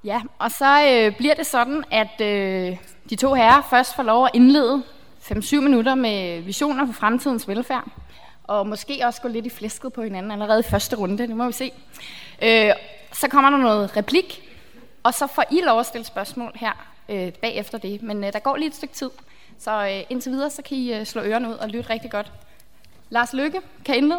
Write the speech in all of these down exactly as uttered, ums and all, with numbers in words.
Ja, og så øh, bliver det sådan, at øh, de to herrer først får lov at indlede fem til syv minutter med visioner for fremtidens velfærd, og måske også gå lidt i flæsket på hinanden allerede i første runde, det må vi se. Øh, så kommer der noget replik, og så får I lov at stille spørgsmål her øh, bagefter det, men øh, der går lige et stykke tid, så øh, indtil videre så kan I øh, slå ørerne ud og lytte rigtig godt. Lars Løkke, kan I indlede?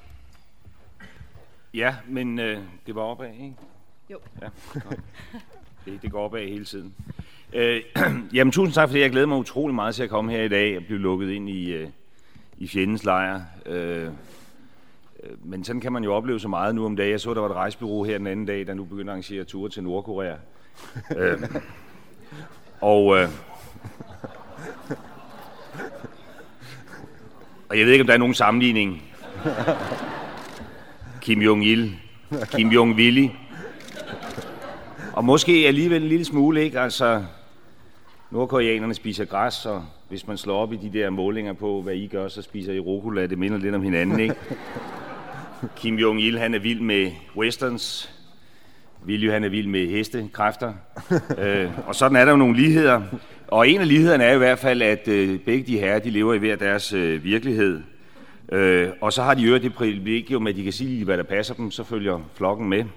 Ja, men øh, det var opad, ikke? Jo. Ja, det, det går opad hele tiden. Øh, jamen, tusind tak, fordi jeg glæder mig utrolig meget til at komme her i dag og blive lukket ind i, øh, i fjendens lejr. Øh, men sådan kan man jo opleve så meget nu om dagen. Jeg så, der var et rejsebureau her den anden dag, der nu begynder at arrangere ture til Nordkorea. øh, og, øh, og jeg ved ikke, om der er nogen sammenligning. Kim Jong-il, Kim Jong-Willy. Og måske alligevel en lille smule, ikke? Altså, nordkoreanerne spiser græs, og hvis man slår op i de der målinger på, hvad I gør, så spiser I rucola. Det minder lidt om hinanden, ikke? Kim Jong-il, han er vild med westerns. Willy, han er vild med hestekræfter. øh, og sådan er der jo nogle ligheder. Og en af lighederne er i hvert fald, at øh, begge de herrer, de lever i hver deres øh, virkelighed. Øh, og så har de jo det privilegium, at de kan sige, hvad der passer dem, så følger flokken med.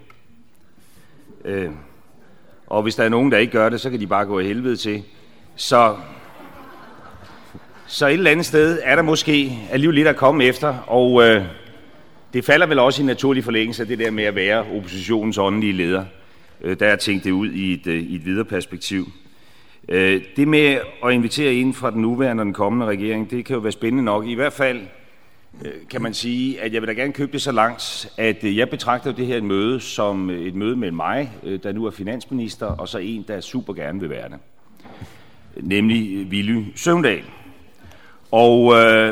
Øh, og hvis der er nogen, der ikke gør det, så kan de bare gå i helvede til. Så, så et eller andet sted er der måske alligevel lidt at komme efter, og øh, det falder vel også i naturlig forlængelse af det der med at være oppositionens åndelige leder. Øh, der er tænkt det ud i et, i et videre perspektiv. Øh, det med at invitere ind fra den nuværende og den kommende regering, det kan jo være spændende nok. I hvert fald kan man sige, at jeg vil da gerne købe det så langt, at jeg betragter det her et møde som et møde med mig, der nu er finansminister, og så en, der super gerne vil være det. Nemlig Villy Søvndal. Og øh,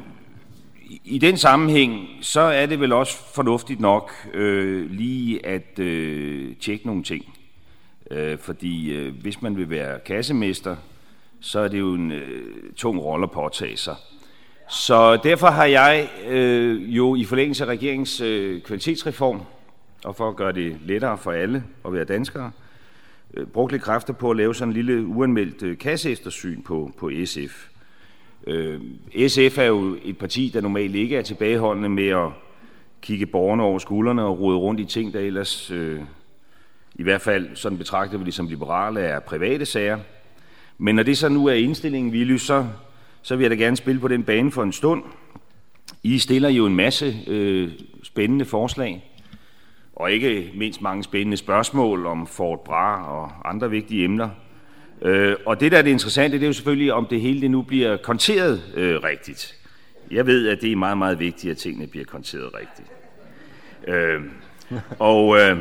i den sammenhæng, så er det vel også fornuftigt nok øh, lige at øh, tjekke nogle ting. Øh, fordi øh, hvis man vil være kassemester, så er det jo en øh, tung rolle at påtage sig. Så derfor har jeg øh, jo i forlængelse af regeringens øh, kvalitetsreform, og for at gøre det lettere for alle at være danskere, øh, brugt lidt kræfter på at lave sådan en lille uanmeldt øh, kasseeftersyn på, på S F. Øh, S F er jo et parti, der normalt ikke er tilbageholdende med at kigge borgerne over skuldrene og rode rundt i ting, der ellers, øh, i hvert fald sådan betragter vi det som liberale, er private sager. Men når det så nu er indstillingen, Villy, så så vil jeg da gerne spille på den bane for en stund. I stiller jo en masse øh, spændende forslag, og ikke mindst mange spændende spørgsmål om Fort Bra og andre vigtige emner. Øh, og det, der er det interessante, det er jo selvfølgelig, om det hele det nu bliver konteret øh, rigtigt. Jeg ved, at det er meget, meget vigtigt, at tingene bliver konteret rigtigt. Øh, og, øh,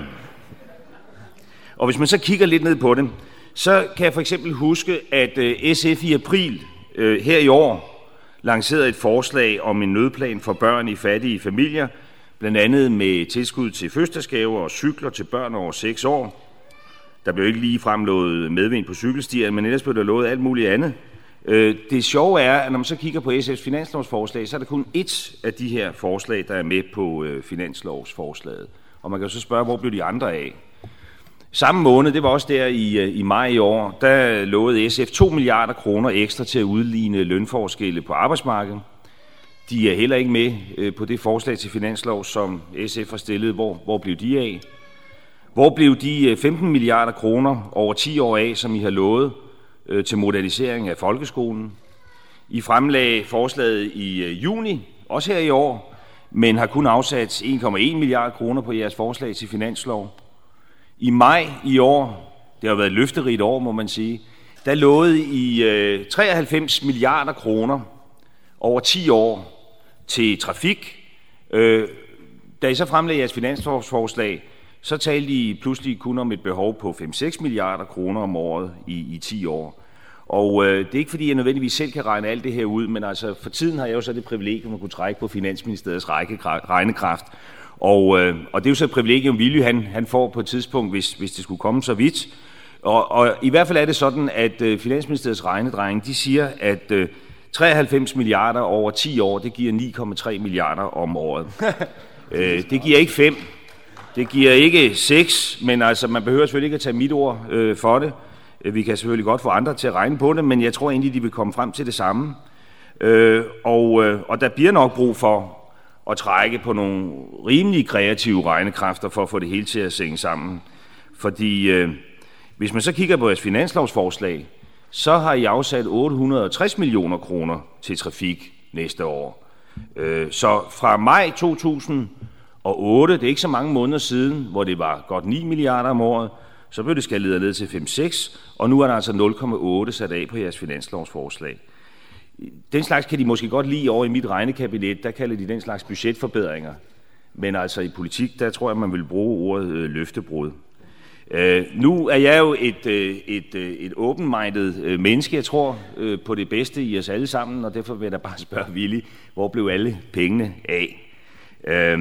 og hvis man så kigger lidt ned på det, så kan jeg for eksempel huske, at øh, S F i april her i år lancerede et forslag om en nødplan for børn i fattige familier, blandt andet med tilskud til fødselsdagsgaver og cykler til børn over seks år. Der blev ikke lige fremlovet medvind på cykelstierne, men ellers blev der lovet alt muligt andet. Det sjove er, at når man så kigger på S F's finanslovsforslag, så er der kun ét af de her forslag, der er med på finanslovsforslaget. Og man kan så spørge, hvor blev de andre af? Samme måned, det var også der i, i maj i år, der lovede S F to milliarder kroner ekstra til at udligne lønforskelle på arbejdsmarkedet. De er heller ikke med på det forslag til finanslov, som S F har stillet. Hvor, hvor blev de af? Hvor blev de femten milliarder kroner over ti år af, som I har lovet til modernisering af folkeskolen? I fremlagde forslaget i juni, også her i år, men har kun afsat en komma en milliard kroner på jeres forslag til finanslov. I maj i år, det har været et løfterigt år, må man sige, der lovede I øh, treoghalvfems milliarder kroner over ti år til trafik. Øh, da I så fremlagde jeres finanslovsforslag, så talte I pludselig kun om et behov på fem til seks milliarder kroner om året i, i ti år. Og øh, det er ikke fordi, jeg nødvendigvis selv kan regne alt det her ud, men altså for tiden har jeg jo så det privilegium at kunne trække på Finansministeriets regnekraft. Og, øh, og det er jo så et privilegium, Villy han, han får på et tidspunkt, hvis, hvis det skulle komme så vidt. Og, og i hvert fald er det sådan, at øh, Finansministeriets regnedrenge, de siger, at øh, treoghalvfems milliarder over ti år, det giver ni komma tre milliarder om året. øh, det giver ikke fem. Det giver ikke seks, men altså, man behøver selvfølgelig ikke at tage mit ord øh, for det. Vi kan selvfølgelig godt få andre til at regne på det, men jeg tror egentlig, de vil komme frem til det samme. Øh, og, øh, og der bliver nok brug for at trække på nogle rimelig kreative regnekræfter for at få det hele til at sænge sammen. Fordi øh, hvis man så kigger på jeres finanslovsforslag, så har I afsat otte hundrede og tres millioner kroner til trafik næste år. Øh, så fra maj to tusind og otte, det er ikke så mange måneder siden, hvor det var godt ni milliarder om året, så blev det skaleret ned til fem seks, og nu er der altså nul komma otte sat af på jeres finanslovsforslag. Den slags kan de måske godt lide over i mit regnekabinet, der kalder de den slags budgetforbedringer. Men altså i politik, der tror jeg, man vil bruge ordet øh, løftebrud. Øh, nu er jeg jo et, øh, et, øh, et open-minded øh, menneske, jeg tror øh, på det bedste i os alle sammen, og derfor vil jeg da bare spørge Willy, hvor blev alle pengene af? Øh,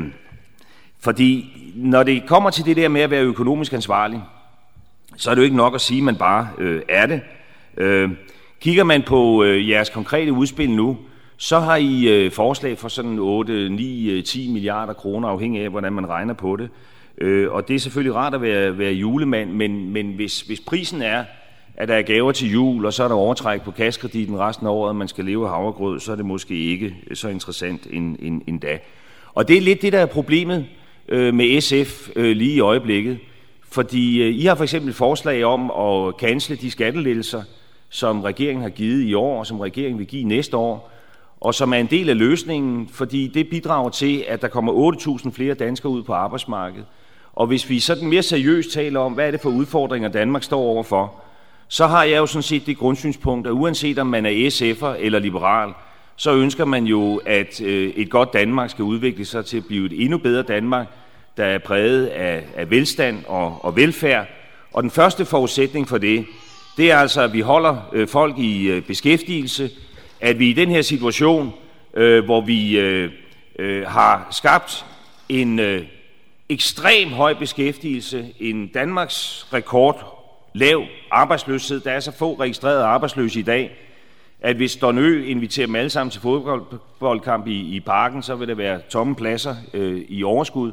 fordi når det kommer til det der med at være økonomisk ansvarlig, så er det jo ikke nok at sige, at man bare øh, er det. Øh, kigger man på øh, jeres konkrete udspil nu, så har I øh, forslag for sådan otte, ni, ti milliarder kroner, afhængig af, hvordan man regner på det. Øh, og det er selvfølgelig rart at være, være julemand, men, men hvis, hvis prisen er, at der er gaver til jul, og så er der overtræk på kaskreditten resten af året, og man skal leve af havregrød, så er det måske ikke så interessant end, end, end da. Og det er lidt det, der er problemet øh, med S F øh, lige i øjeblikket. Fordi I har for eksempel et forslag om at cancele de skattelettelser, som regeringen har givet i år, og som regeringen vil give næste år, og som er en del af løsningen, fordi det bidrager til, at der kommer otte tusind flere danskere ud på arbejdsmarkedet. Og hvis vi sådan mere seriøst taler om, hvad er det for udfordringer, Danmark står overfor, så har jeg jo sådan set det grundsynspunkt, at uanset om man er S F'er eller liberal, så ønsker man jo, at et godt Danmark skal udvikle sig til at blive et endnu bedre Danmark, der er præget af, af velstand og, og velfærd. Og den første forudsætning for det, det er altså, at vi holder øh, folk i øh, beskæftigelse, at vi i den her situation, øh, hvor vi øh, øh, har skabt en øh, ekstrem høj beskæftigelse, en Danmarks rekord lav arbejdsløshed, der er så få registrerede arbejdsløse i dag, at hvis Dornø inviterer dem alle sammen til fodboldkamp i, i parken, så vil der være tomme pladser øh, i overskud.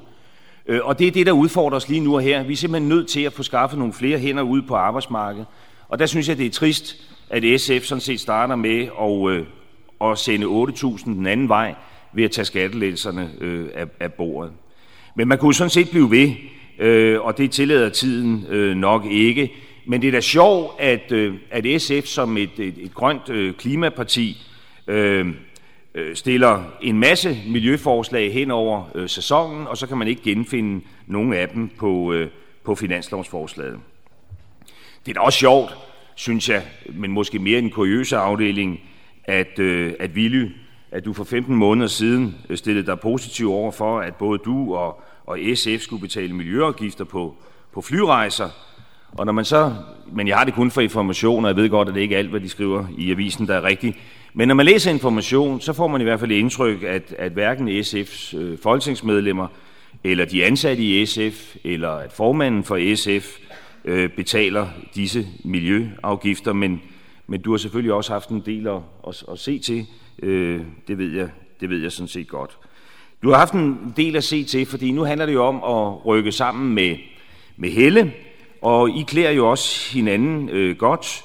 Og det er det, der udfordrer os lige nu og her. Vi er simpelthen nødt til at få skaffet nogle flere hænder ud på arbejdsmarkedet. Og der synes jeg, det er trist, at S F sådan set starter med at, øh, at sende otte tusind den anden vej ved at tage skattelettelserne øh, af, af bordet. Men man kunne sådan set blive ved, øh, og det tillader tiden øh, nok ikke. Men det er da sjovt, at, øh, at S F som et, et, et grønt øh, klimaparti øh, stiller en masse miljøforslag hen over øh, sæsonen, og så kan man ikke genfinde nogen af dem på, øh, på finanslovsforslaget. Det er da også sjovt, synes jeg, men måske mere en kuriøse afdeling, at, øh, at Willy, at du for femten måneder siden stillede dig positiv over for, at både du og, og S F skulle betale miljøafgifter på, på flyrejser. Og når man så, men jeg har det kun for information, og jeg ved godt, at det ikke er alt, hvad de skriver i avisen, der er rigtigt. Men når man læser information, så får man i hvert fald indtryk, at, at hverken S F's øh, folketingsmedlemmer, eller de ansatte i S F, eller at formanden for S F øh, betaler disse miljøafgifter. Men, men du har selvfølgelig også haft en del at, at, at se til. Øh, det, ved jeg, det ved jeg sådan set godt. Du har haft en del at se til, fordi nu handler det jo om at rykke sammen med, med Helle, og I klæder jo også hinanden øh, godt.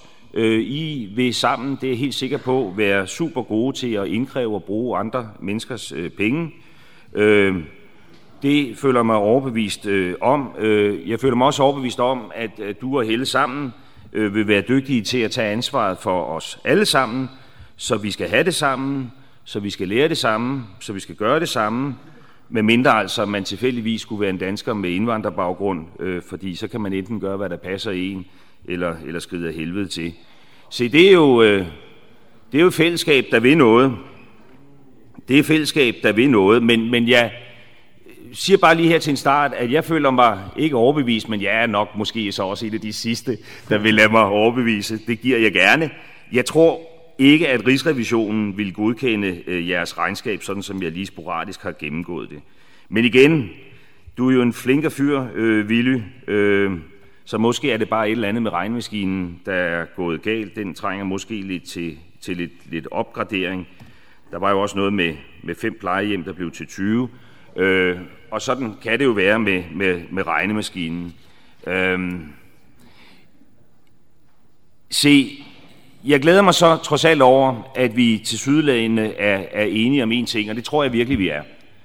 I vil sammen, det er jeg helt sikker på, være super gode til at indkræve og bruge andre menneskers øh, penge. Øh, det føler mig overbevist øh, om. Øh, jeg føler mig også overbevist om, at, at du og Helle sammen øh, vil være dygtige til at tage ansvaret for os alle sammen, så vi skal have det sammen, så vi skal lære det samme, så vi skal gøre det samme, med mindre altså, man tilfældigvis skulle være en dansker med indvandrerbaggrund, øh, fordi så kan man enten gøre, hvad der passer i en, eller, eller skride af helvede til. Se, det er jo øh, det er jo fællesskab, der vil noget. Det er fællesskab, der vil noget, men, men jeg siger bare lige her til en start, at jeg føler mig ikke overbevist, men jeg er nok måske så også en af de sidste, der vil lade mig overbevise. Det giver jeg gerne. Jeg tror ikke, at Rigsrevisionen vil godkende øh, jeres regnskab, sådan som jeg lige sporadisk har gennemgået det. Men igen, du er jo en flinker fyr, øh, Willy, øh, så måske er det bare et eller andet med regnmaskinen, der er gået galt. Den trænger måske lidt til, til lidt, lidt opgradering. Der var jo også noget med, med fem plejehjem, der blev til tyve. Øh, og sådan kan det jo være med, med, med regnemaskinen. Øh, se, jeg glæder mig så trods alt over, at vi tilsyneladende er, er enige om en ting, og det tror jeg virkelig, vi er.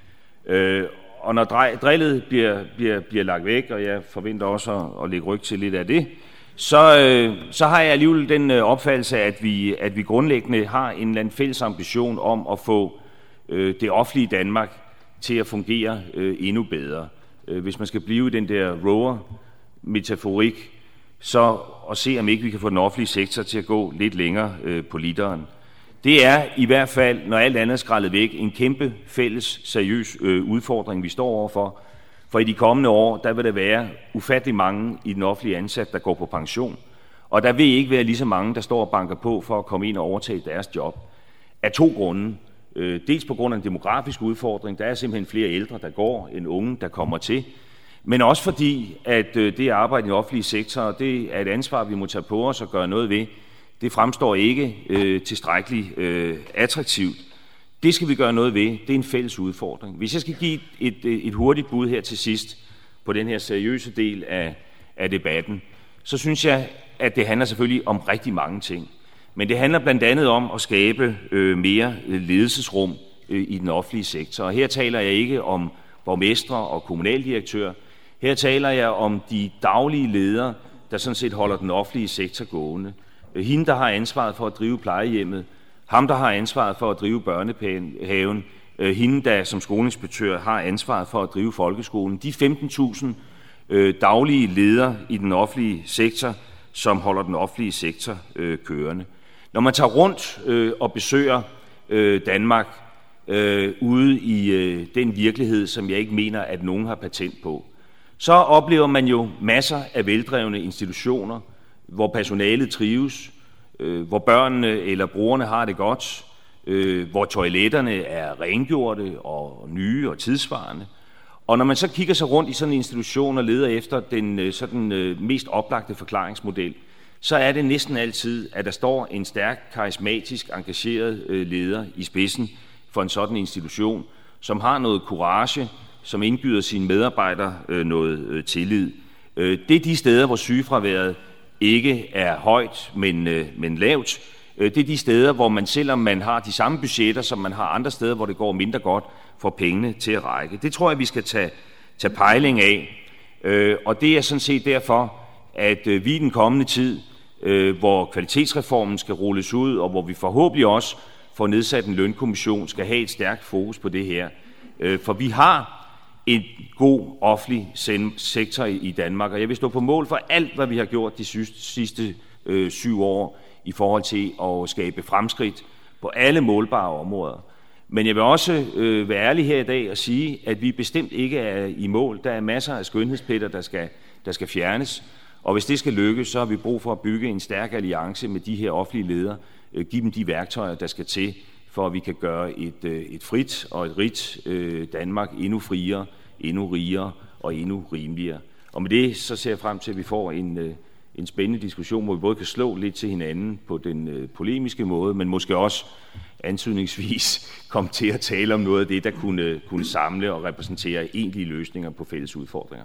Øh, og når drillet bliver, bliver, bliver lagt væk, og jeg forventer også at, at lægge ryg til lidt af det, så, øh, så har jeg alligevel den øh, opfattelse, at vi, at vi grundlæggende har en eller anden fælles ambition om at få øh, det offentlige Danmark til at fungere øh, endnu bedre. Øh, hvis man skal blive i den der rover-metaforik, så at se, om ikke vi kan få den offentlige sektor til at gå lidt længere øh, på literen. Det er i hvert fald, når alt andet er skrællet væk, en kæmpe fælles, seriøs øh, udfordring, vi står overfor. For i de kommende år, der vil der være ufattelig mange i den offentlige ansat, der går på pension. Og der vil ikke være lige så mange, der står og banker på for at komme ind og overtage deres job. Af to grunde. Øh, dels på grund af en demografisk udfordring. Der er simpelthen flere ældre, der går, end unge, der kommer til. Men også fordi, at øh, det arbejde i den offentlige sektor, og det er et ansvar, vi må tage på os og gøre noget ved, det fremstår ikke øh, tilstrækkeligt øh, attraktivt. Det skal vi gøre noget ved. Det er en fælles udfordring. Hvis jeg skal give et, et, et hurtigt bud her til sidst på den her seriøse del af, af debatten, så synes jeg, at det handler selvfølgelig om rigtig mange ting. Men det handler blandt andet om at skabe øh, mere ledelsesrum øh, i den offentlige sektor. Og her taler jeg ikke om borgmestre og kommunaldirektører. Her taler jeg om de daglige ledere, der sådan set holder den offentlige sektor gående. Hende, der har ansvaret for at drive plejehjemmet, ham, der har ansvaret for at drive børnehaven, hende, der som skoleinspektør har ansvaret for at drive folkeskolen. De femten tusind øh, daglige ledere i den offentlige sektor, som holder den offentlige sektor øh, kørende. Når man tager rundt øh, og besøger øh, Danmark øh, ude i øh, den virkelighed, som jeg ikke mener, at nogen har patent på, så oplever man jo masser af veldrevne institutioner, hvor personalet trives, øh, hvor børnene eller brugerne har det godt, øh, hvor toiletterne er rengjorte og nye og tidsvarende. Og når man så kigger sig rundt i sådan en institution og leder efter den sådan, øh, mest oplagte forklaringsmodel, så er det næsten altid, at der står en stærk, karismatisk, engageret øh, leder i spidsen for en sådan institution, som har noget courage, som indgyder sine medarbejdere øh, noget øh, tillid. Øh, det er de steder, hvor sygefraværet ikke er højt, men, øh, men lavt. Øh, det er de steder, hvor man, selvom man har de samme budgetter, som man har andre steder, hvor det går mindre godt, får pengene til at række. Det tror jeg, vi skal tage, tage pejling af. Øh, og det er sådan set derfor, at øh, vi i den kommende tid, øh, hvor kvalitetsreformen skal rulles ud, og hvor vi forhåbentlig også får nedsat en lønkommission, skal have et stærkt fokus på det her. Øh, for vi har en god offentlig sektor i Danmark, og jeg vil stå på mål for alt, hvad vi har gjort de sidste øh, syv år i forhold til at skabe fremskridt på alle målbare områder. Men jeg vil også øh, være ærlig her i dag og sige, at vi bestemt ikke er i mål. Der er masser af skønhedspletter, der skal, der skal fjernes, og hvis det skal lykkes, så har vi brug for at bygge en stærk alliance med de her offentlige ledere, øh, give dem de værktøjer, der skal til, for at vi kan gøre et, et frit og et rigt øh, Danmark endnu friere, endnu rigere og endnu rimeligere. Og med det så ser jeg frem til, at vi får en, øh, en spændende diskussion, hvor vi både kan slå lidt til hinanden på den øh, polemiske måde, men måske også antydningsvis komme til at tale om noget af det, der kunne, kunne samle og repræsentere egentlige løsninger på fælles udfordringer.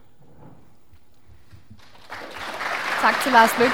Tak til Lars Løkke.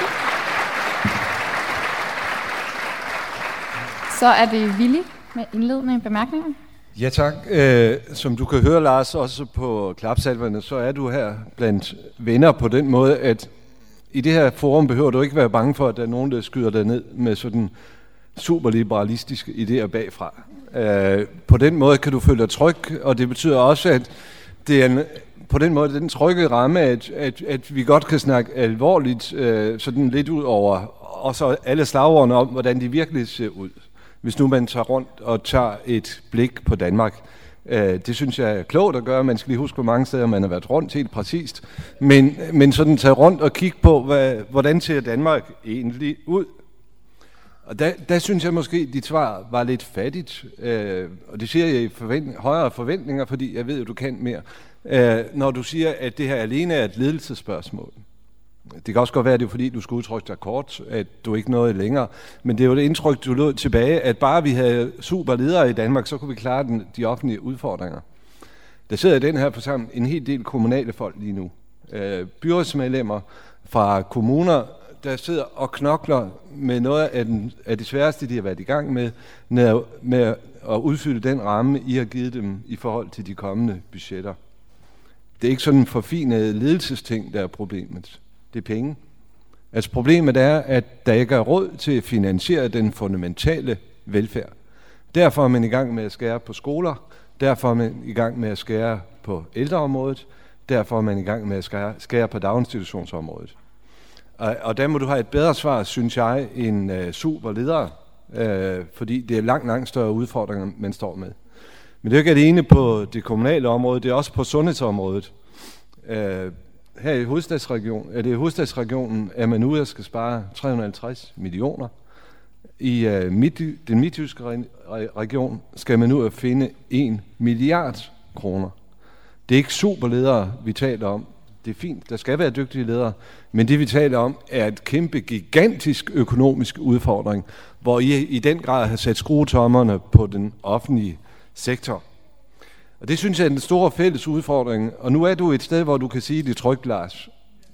Så er det Willy med indledende bemærkninger. Ja tak. Øh, som du kan høre, Lars, også på klapsalverne, så er du her blandt venner på den måde, at i det her forum behøver du ikke være bange for, at der er nogen, der skyder dig ned med sådan superliberalistiske idéer bagfra. Øh, på den måde kan du føle dig tryg, og det betyder også, at det er en, på den måde den trygge ramme, at, at, at vi godt kan snakke alvorligt øh, sådan lidt ud over, og så alle slagordene om, hvordan de virkelig ser ud. Hvis nu man tager rundt og tager et blik på Danmark. Øh, det synes jeg er klogt at gøre. Man skal lige huske, hvor mange steder man har været rundt helt præcist. Men, men sådan tage rundt og kigge på, hvad, hvordan ser Danmark egentlig ud? Og der, der synes jeg måske, at dit svar var lidt fattigt. Øh, og det siger jeg i forvent- højere forventninger, fordi jeg ved, at du kan mere. Øh, når du siger, at det her alene er et ledelsesspørgsmål. Det kan også godt være, at det er fordi, du skulle udtrykke dig kort, at du ikke nåede længere. Men det er jo det indtryk, du lod tilbage, at bare vi havde super ledere i Danmark, så kunne vi klare den, de offentlige udfordringer. Der sidder i den her forsamling en hel del kommunale folk lige nu. Øh, byrådsmedlemmer fra kommuner, der sidder og knokler med noget af, den, af det sværeste, de har været i gang med, med at udfylde den ramme, I har givet dem i forhold til de kommende budgetter. Det er ikke sådan en forfinet ledelsesting, der er problemet. Det er penge. Altså problemet er, at der ikke er råd til at finansiere den fundamentale velfærd. Derfor er man i gang med at skære på skoler, derfor er man i gang med at skære på ældreområdet, derfor er man i gang med at skære, skære på daginstitutionsområdet. Og, og der må du have et bedre svar, synes jeg, end uh, superledere, uh, fordi det er langt, langt større udfordringer, man står med. Men det er ikke alene på det kommunale område, det er også på sundhedsområdet. Uh, her i hovedstadsregionen, er det i hovedstadsregionen, er man ude og skal spare tre hundrede og halvtreds millioner. I uh, midt, den midtjyske region skal man ud og finde en milliard kroner. Det er ikke superledere, vi taler om. Det er fint, der skal være dygtige ledere, men det vi taler om er et kæmpe, gigantisk økonomisk udfordring, hvor I i den grad har sat skruetommerne på den offentlige sektor. Og det synes jeg er den store fælles udfordring, og nu er du et sted, hvor du kan sige det trygt, Lars,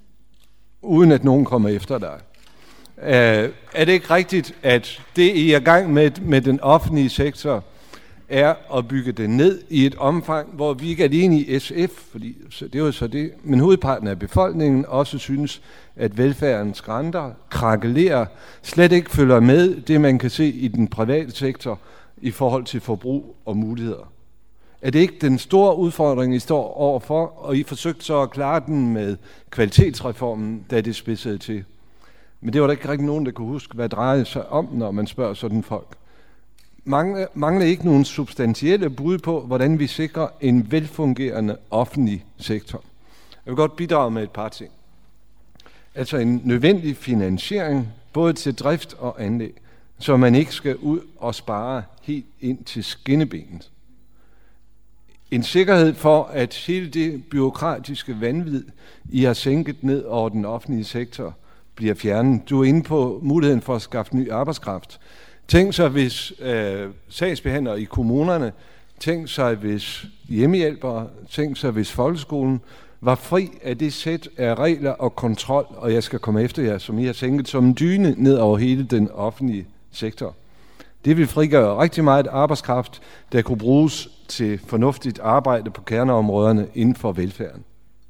uden at nogen kommer efter dig. Uh, er det ikke rigtigt, at det I er i gang med, med den offentlige sektor, er at bygge det ned i et omfang, hvor vi ikke er alene i S F, fordi det er jo så det, men hovedparten af befolkningen også synes, at velfærden skrænter, krakelerer, slet ikke følger med det, man kan se i den private sektor i forhold til forbrug og muligheder. Er det ikke den store udfordring, I står overfor, og I forsøgte så at klare den med kvalitetsreformen, da det spidsede til? Men det var der ikke rigtig nogen, der kunne huske, hvad det drejede sig om, når man spørger sådan folk. Mangler, mangler ikke nogen substantielle bud på, hvordan vi sikrer en velfungerende offentlig sektor. Jeg vil godt bidrage med et par ting. Altså en nødvendig finansiering, både til drift og anlæg, så man ikke skal ud og spare helt ind til skinnebenet. En sikkerhed for, at hele det byråkratiske vanvid, I har sænket ned over den offentlige sektor, bliver fjernet. Du er inde på muligheden for at skaffe ny arbejdskraft. Tænk sig, hvis øh, sagsbehandlere i kommunerne, tænk sig, hvis hjemmehjælpere, tænk sig, hvis folkeskolen var fri af det sæt af regler og kontrol, og jeg skal komme efter jer, som I har sænket som en dyne ned over hele den offentlige sektor. Det vil frigøre rigtig meget arbejdskraft, der kunne bruges til fornuftigt arbejde på kerneområderne inden for velfærden.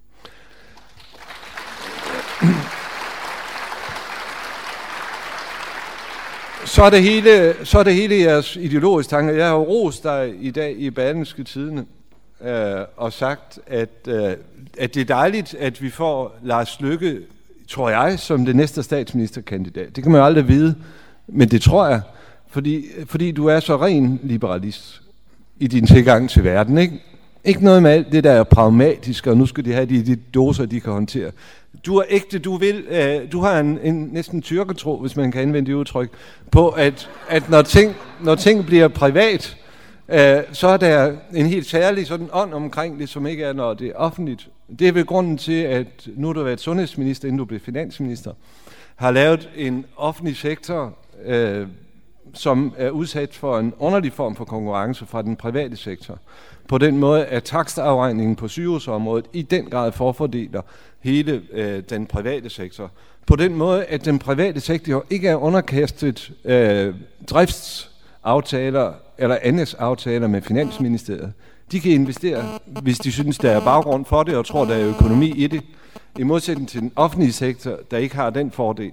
Så er, det hele, så er det hele jeres ideologiske tanker. Jeg har jo rost dig i dag i Berlingske Tidende øh, og sagt, at, øh, at det er dejligt, at vi får Lars Løkke, tror jeg, som det næste statsministerkandidat. Det kan man jo aldrig vide, men det tror jeg, fordi, fordi du er så ren liberalist i din tilgang til verden. Ikke, ikke noget med alt det, der er pragmatisk, og nu skal de have de, de doser, de kan håndtere. Du er ægte, du vil, øh, du har en, en næsten tyrketro, hvis man kan anvende det udtryk, på at, at når, ting, når ting bliver privat, øh, så er der en helt særlig sådan ånd omkring det, som ikke er, når det er offentligt. Det er vel grunden til, at nu har du været sundhedsminister, inden du blev finansminister, har lavet en offentlig sektor, øh, som er udsat for en underlig form for konkurrence fra den private sektor. På den måde, at takstafregningen på sygehusområdet i den grad forfordeler hele øh, den private sektor. På den måde, at den private sektor ikke er underkastet øh, driftsaftaler eller andelsaftaler med Finansministeriet. De kan investere, hvis de synes, der er baggrund for det, og tror, der er økonomi i det, i modsætning til den offentlige sektor, der ikke har den fordel.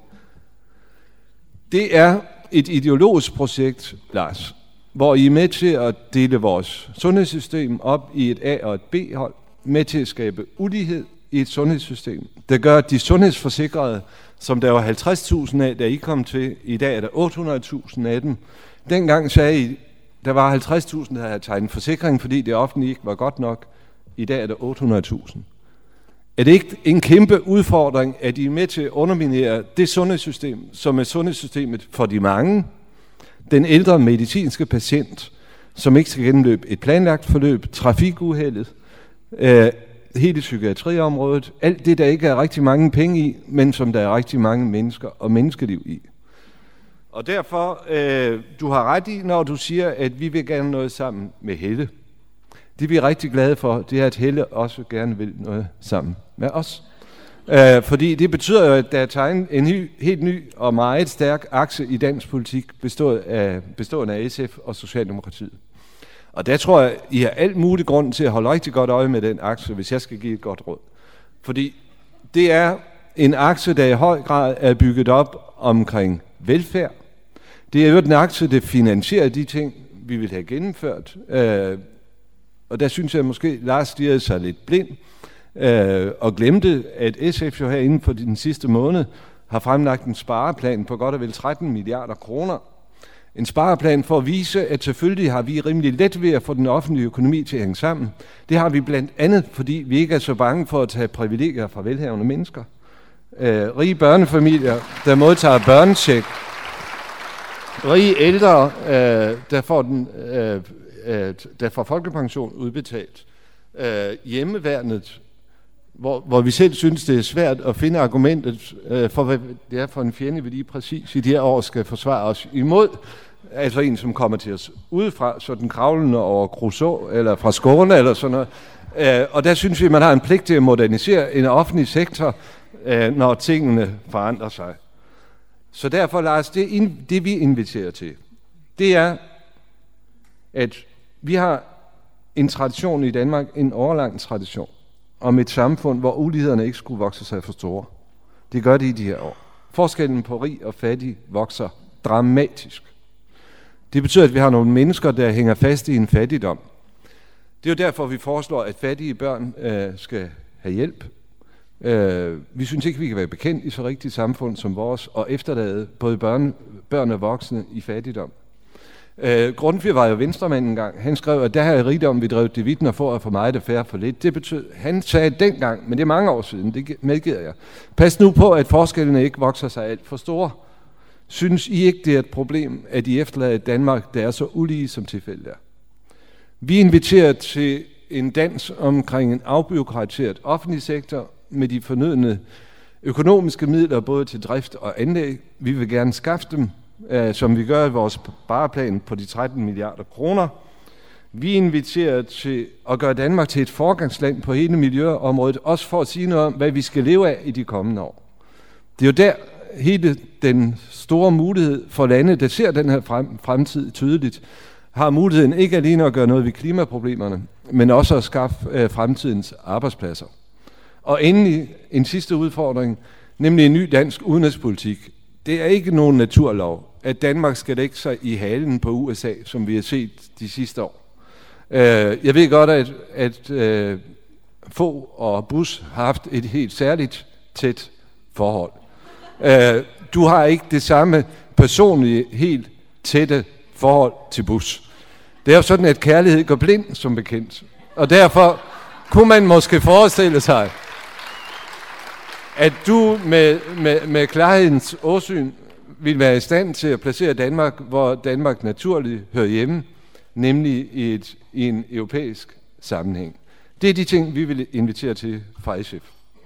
Det er et ideologisk projekt, Lars, hvor I er med til at dele vores sundhedssystem op i et A- og et B-hold, med til at skabe ulighed i et sundhedssystem, der gør, at de sundhedsforsikrede, som der var halvtreds tusind af, da I kom til, i dag er der otte hundrede tusind af dem. Dengang sagde I, der var halvtreds tusind, der havde tegnet forsikring, fordi det offentlige ikke var godt nok. I dag er der otte hundrede tusind. Er det ikke en kæmpe udfordring, at I er med til at underminere det sundhedssystem, som er sundhedssystemet for de mange? Den ældre medicinske patient, som ikke skal gennemløbe et planlagt forløb, trafikuheldet, øh, hele psykiatriområdet, alt det, der ikke er rigtig mange penge i, men som der er rigtig mange mennesker og menneskeliv i. Og derfor, øh, du har ret i, når du siger, at vi vil gerne noget sammen med Helle. Det vi er rigtig glade for, det er, at Helle også gerne vil noget sammen med os. Uh, fordi det betyder jo, at der er tegnet en ny, helt ny og meget stærk akse i dansk politik, bestået af, bestående af S F og Socialdemokratiet. Og der tror jeg, I har alt mulig grund til at holde rigtig godt øje med den akse, hvis jeg skal give et godt råd. Fordi det er en akse, der i høj grad er bygget op omkring velfærd. Det er jo en akse, der finansierer de ting, vi vil have gennemført. Uh, og der synes jeg måske, Lars stirrede sig lidt blind, Uh, og glemte, at S F jo her inden for den sidste måned har fremlagt en spareplan på godt og vel tretten milliarder kroner. En spareplan for at vise, at selvfølgelig har vi rimelig let ved at få den offentlige økonomi til at hænge sammen. Det har vi blandt andet, fordi vi ikke er så bange for at tage privilegier fra velhavende mennesker. Uh, rige børnefamilier, der modtager børnecheck. Rige ældre, uh, der, får den, uh, uh, der får folkepension udbetalt. Uh, hjemmeværnet, Hvor, hvor vi selv synes, det er svært at finde argumentet øh, for, hvad det er for en fjende, vi lige præcis i de her år skal forsvare os imod. Altså en, som kommer til os udefra, sådan kravlende over Crusoe, eller fra Skåne, eller sådan noget. Øh, og der synes vi, man har en pligt til at modernisere en offentlig sektor, øh, når tingene forandrer sig. Så derfor, Lars, det, in, det vi inviterer til, det er, at vi har en tradition i Danmark, en årelang tradition, om et samfund, hvor ulighederne ikke skulle vokse sig for store. Det gør det i de her år. Forskellen på rig og fattig vokser dramatisk. Det betyder, at vi har nogle mennesker, der hænger fast i en fattigdom. Det er jo derfor, vi foreslår, at fattige børn øh, skal have hjælp. Øh, vi synes ikke, vi kan være bekendt i så rigtigt samfund som vores, og efterlade både børn, børn og voksne i fattigdom. Øh, Grundtvig var jo venstremand engang. Han skrev, at der her rigdom, vi drev det vidt, og for at for meget, det færre for lidt. Det betød, han sagde dengang, men det er mange år siden, det medgiver jeg. Pas nu på, at forskellene ikke vokser sig alt for store. Synes I ikke, det er et problem, at I efterlader et Danmark, der er så ulige, som tilfældet er? Vi inviterer til en dans omkring en afbureaukratiseret offentlig sektor med de fornødne økonomiske midler, både til drift og anlæg. Vi vil gerne skaffe dem, som vi gør i vores spareplan på de tretten milliarder kroner. Vi inviterer til at gøre Danmark til et forgangsland på hele miljøområdet, også for at sige noget om, hvad vi skal leve af i de kommende år. Det er jo der hele den store mulighed for lande, der ser den her frem, fremtid tydeligt, har muligheden ikke alene at gøre noget ved klimaproblemerne, men også at skaffe øh, fremtidens arbejdspladser. Og endelig en sidste udfordring, nemlig en ny dansk udenrigspolitik. Det er ikke nogen naturlov, at Danmark skal lægge sig i halen på U S A, som vi har set de sidste år. Jeg ved godt, at, at uh, Fogh og Bush har haft et helt særligt tæt forhold. Uh, du har ikke det samme personlige, helt tætte forhold til Bush. Det er jo sådan, at kærlighed går blind, som bekendt. Og derfor kunne man måske forestille sig, at du med, med, med klarhedens åsyn vil være i stand til at placere Danmark, hvor Danmark naturligt hører hjemme, nemlig i, et, i en europæisk sammenhæng. Det er de ting, vi vil invitere til fra S F.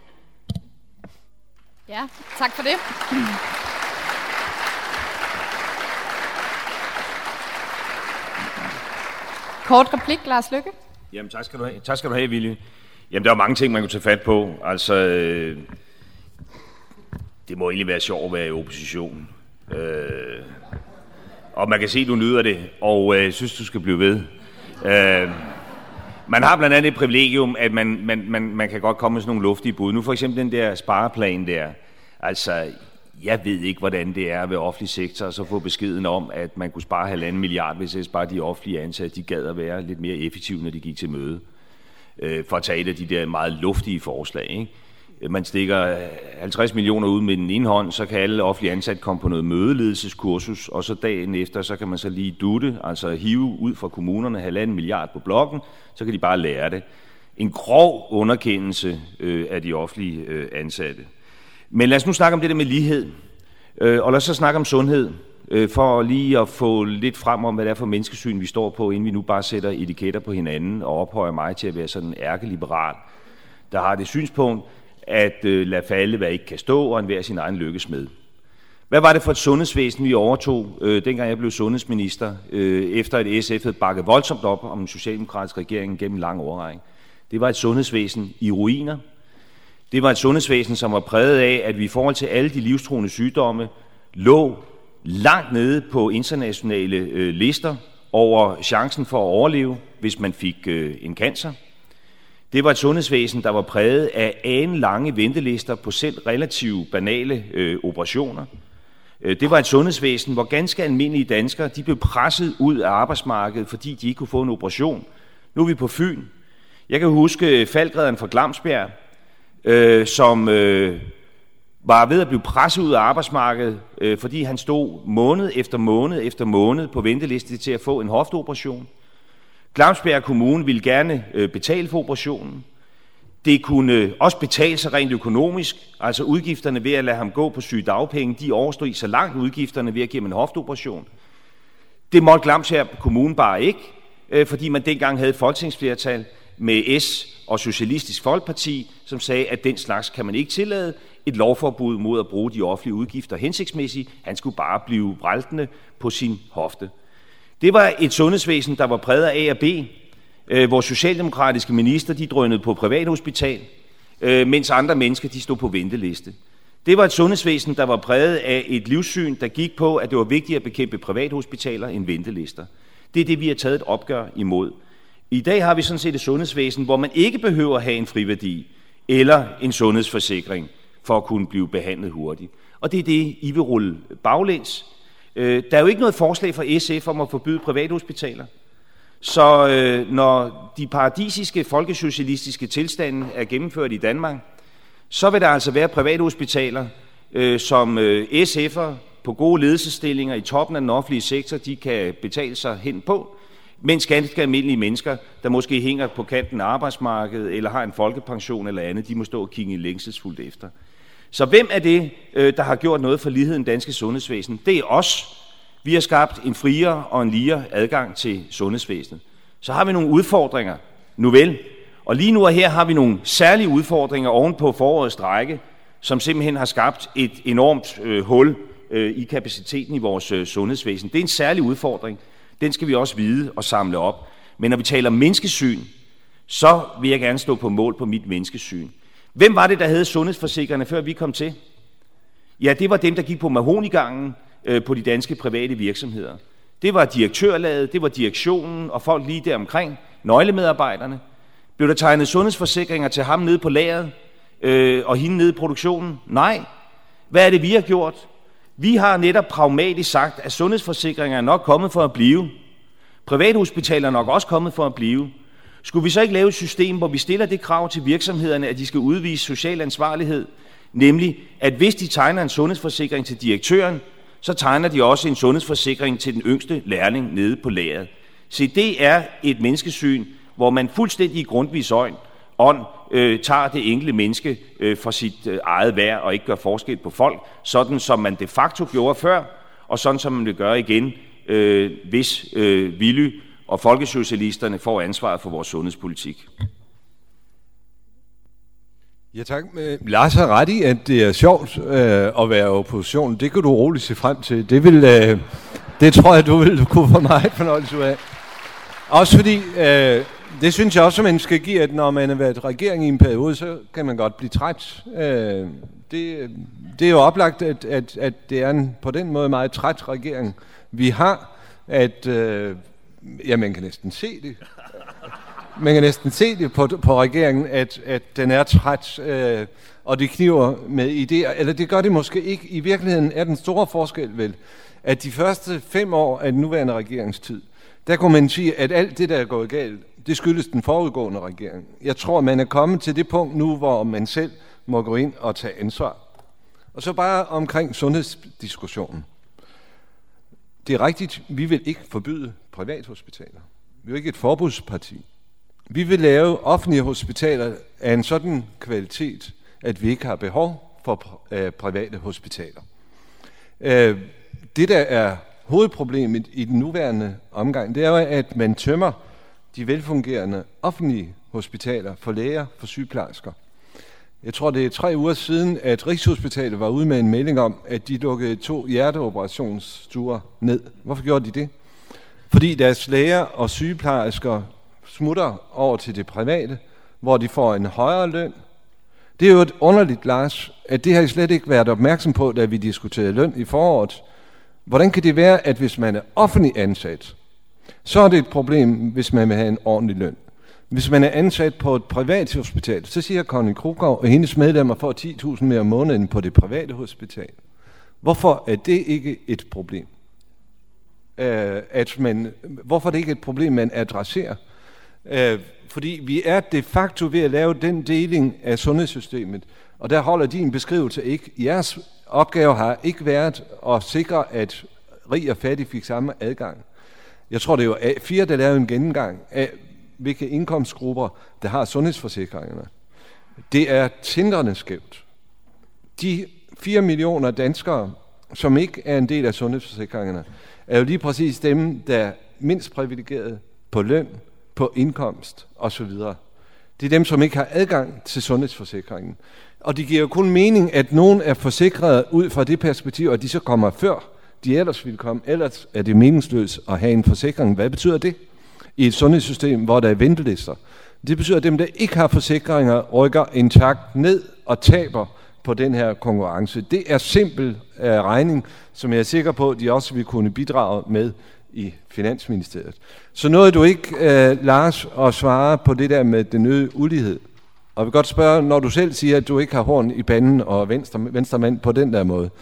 Ja, tak for det. Kort replik, Lars Løkke. Jamen, tak skal du have. Tak skal du have, Willy. Jamen, der er mange ting, man kunne tage fat på. Altså, øh, det må egentlig være sjovt at være i opposition. Øh, og man kan se, at du nyder det, og øh, synes, du skal blive ved. Øh, man har blandt andet et privilegium, at man, man, man, man kan godt komme med sådan nogle luftige bud. Nu for eksempel den der spareplan der. Altså, jeg ved ikke, hvordan det er ved offentlig sektor, og så få beskeden om, at man kunne spare halvanden milliard, hvis bare de offentlige ansatte, de gad at være lidt mere effektive, når de gik til møde. Øh, for at tage et af de der meget luftige forslag, ikke? Man stikker halvtreds millioner ud med den ene hånd, så kan alle offentlige ansatte komme på noget mødeledelseskursus, og så dagen efter, så kan man så lige dutte, altså hive ud fra kommunerne halvanden milliard på blokken, så kan de bare lære det. En grov underkendelse øh, af de offentlige øh, ansatte. Men lad os nu snakke om det der med lighed, øh, og lad os så snakke om sundhed, øh, for lige at få lidt frem om, hvad det er for menneskesyn, vi står på, inden vi nu bare sætter etiketter på hinanden og ophøjer mig til at være sådan en ærkeliberal, der har det synspunkt, at øh, lade falde, hvad ikke kan stå, og enhver sin egen lykkesmed. Hvad var det for et sundhedsvæsen, vi overtog, øh, dengang jeg blev sundhedsminister, øh, efter at S F havde bakket voldsomt op om den socialdemokratiske regering gennem en lang årrække? Det var et sundhedsvæsen i ruiner. Det var et sundhedsvæsen, som var præget af, at vi i forhold til alle de livstruende sygdomme lå langt nede på internationale øh, lister over chancen for at overleve, hvis man fik øh, en cancer. Det var et sundhedsvæsen, der var præget af alenlange ventelister på selv relativt banale øh, operationer. Det var et sundhedsvæsen, hvor ganske almindelige danskere de blev presset ud af arbejdsmarkedet, fordi de ikke kunne få en operation. Nu er vi på Fyn. Jeg kan huske Falkredderen fra Glamsbjerg, øh, som øh, var ved at blive presset ud af arbejdsmarkedet, øh, fordi han stod måned efter måned efter måned på venteliste til at få en hofteoperation. Glamsbjerg Kommune ville gerne øh, betale for operationen. Det kunne også betale sig rent økonomisk, altså udgifterne ved at lade ham gå på sygedagpenge, de overstod så langt udgifterne ved at give ham en hofteoperation. Det måtte Glamsbjerg Kommune bare ikke, fordi man dengang havde et folketingsflertal med S og Socialistisk Folkeparti, som sagde, at den slags kan man ikke tillade. Et lovforbud mod at bruge de offentlige udgifter hensigtsmæssigt. Han skulle bare blive vræltende på sin hofte. Det var et sundhedsvæsen, der var præget af A og B, hvor socialdemokratiske minister de drønede på privathospital, mens andre mennesker de stod på venteliste. Det var et sundhedsvæsen, der var præget af et livssyn, der gik på, at det var vigtigt at bekæmpe privathospitaler end ventelister. Det er det, vi har taget et opgør imod. I dag har vi sådan set et sundhedsvæsen, hvor man ikke behøver at have en friværdi eller en sundhedsforsikring for at kunne blive behandlet hurtigt. Og det er det, I vil rulle baglæns. Der er jo ikke noget forslag fra S F om at forbyde privathospitaler. Så øh, når de paradisiske folkesocialistiske tilstande er gennemført i Danmark, så vil der altså være privathospitaler, øh, som øh, S F'er på gode ledelsesstillinger i toppen af den offentlige sektor, de kan betale sig hen på, mens ganske almindelige mennesker, der måske hænger på kanten af arbejdsmarkedet, eller har en folkepension eller andet, de må stå og kigge længselsfuldt efter. Så hvem er det, øh, der har gjort noget for ligheden i danske sundhedsvæsen? Det er os. Vi har skabt en friere og en ligere adgang til sundhedsvæsenet. Så har vi nogle udfordringer, nu vel. Og lige nu og her har vi nogle særlige udfordringer oven på forårets strejke, som simpelthen har skabt et enormt øh, hul øh, i kapaciteten i vores øh, sundhedsvæsen. Det er en særlig udfordring. Den skal vi også vide og samle op. Men når vi taler menneskesyn, så vil jeg gerne stå på mål på mit menneskesyn. Hvem var det, der havde sundhedsforsikringerne, før vi kom til? Ja, det var dem, der gik på mahognigangen på de danske private virksomheder. Det var direktørlaget, det var direktionen og folk lige deromkring, nøglemedarbejderne. Blev der tegnet sundhedsforsikringer til ham nede på lageret øh, og hende nede i produktionen? Nej. Hvad er det, vi har gjort? Vi har netop pragmatisk sagt, at sundhedsforsikringer er nok kommet for at blive. Privathospitaler er nok også kommet for at blive. Skulle vi så ikke lave et system, hvor vi stiller det krav til virksomhederne, at de skal udvise social ansvarlighed, nemlig at hvis de tegner en sundhedsforsikring til direktøren, så tegner de også en sundhedsforsikring til den yngste lærling nede på lageret. Så det er et menneskesyn, hvor man fuldstændig i Grundtvigs øjne ånd øh, tager det enkelte menneske øh, for sit øh, eget værd og ikke gør forskel på folk, sådan som man de facto gjorde før, og sådan som man vil gøre igen, øh, hvis øh, Willy og folkesocialisterne får ansvaret for vores sundhedspolitik. Ja tak. Lars har ret i, at det er sjovt øh, at være opposition. Det kan du roligt se frem til. Det, vil, øh, det tror jeg, du vil kunne få meget fornøjelse af. Også fordi, øh, det synes jeg også, at man skal give, at når man har været regering i en periode, så kan man godt blive træt. Øh, det, det er jo oplagt, at, at, at det er en på den måde meget træt regering, vi har. At, øh, ja, man kan næsten se det. Man kan næsten se det på, på regeringen, at, at den er træt, øh, og det kniver med idéer. Eller det gør det måske ikke. I virkeligheden er den store forskel vel, at de første fem år af den nuværende regeringstid, der kunne man sige, at alt det, der er gået galt, det skyldes den forudgående regering. Jeg tror, man er kommet til det punkt nu, hvor man selv må gå ind og tage ansvar. Og så bare omkring sundhedsdiskussionen. Det er rigtigt, vi vil ikke forbyde privathospitaler. Vi er ikke et forbudsparti. Vi vil lave offentlige hospitaler af en sådan kvalitet, at vi ikke har behov for øh, private hospitaler. Øh, det, der er hovedproblemet i den nuværende omgang, det er jo, at man tømmer de velfungerende offentlige hospitaler for læger, for sygeplejersker. Jeg tror, det er tre uger siden, at Rigshospitalet var ude med en melding om, at de lukkede to hjerteoperationsstuer ned. Hvorfor gjorde de det? Fordi deres læger og sygeplejersker smutter over til det private, hvor de får en højere løn. Det er jo et underligt, Lars, at det har I slet ikke været opmærksom på, da vi diskuterede løn i foråret. Hvordan kan det være, at hvis man er offentlig ansat, så er det et problem, hvis man vil have en ordentlig løn? Hvis man er ansat på et privat hospital, så siger Connie Kroggaard, at hendes medlemmer får ti tusind mere om måneden på det private hospital. Hvorfor er det ikke et problem? Uh, at man, hvorfor er det ikke et problem, man adresserer? Uh, fordi vi er de facto ved at lave den deling af sundhedssystemet, og der holder din beskrivelse ikke. Jeres opgave har ikke været at sikre, at rig og fattig fik samme adgang. Jeg tror, det er jo A fire, der lavede en gennemgang af, hvilke indkomstgrupper, der har sundhedsforsikringerne. Det er tindrende skævt. De fire millioner danskere, som ikke er en del af sundhedsforsikringerne, er jo lige præcis dem, der er mindst privilegerede på løn, på indkomst osv. Det er dem, som ikke har adgang til sundhedsforsikringen. Og det giver jo kun mening, at nogen er forsikret ud fra det perspektiv, at de så kommer før de ellers ville komme. Ellers er det meningsløst at have en forsikring. Hvad betyder det? I et sundhedssystem, hvor der er ventelister. Det betyder, at dem, der ikke har forsikringer, rykker en takt ned og taber på den her konkurrence. Det er simpel uh, regning, som jeg er sikker på, at de også vil kunne bidrage med i Finansministeriet. Så nåede du ikke, uh, Lars, at svare på det der med den øgede ulighed. Og jeg vil godt spørge, når du selv siger, at du ikke har horn i panden og venstre, venstremand på den der måde.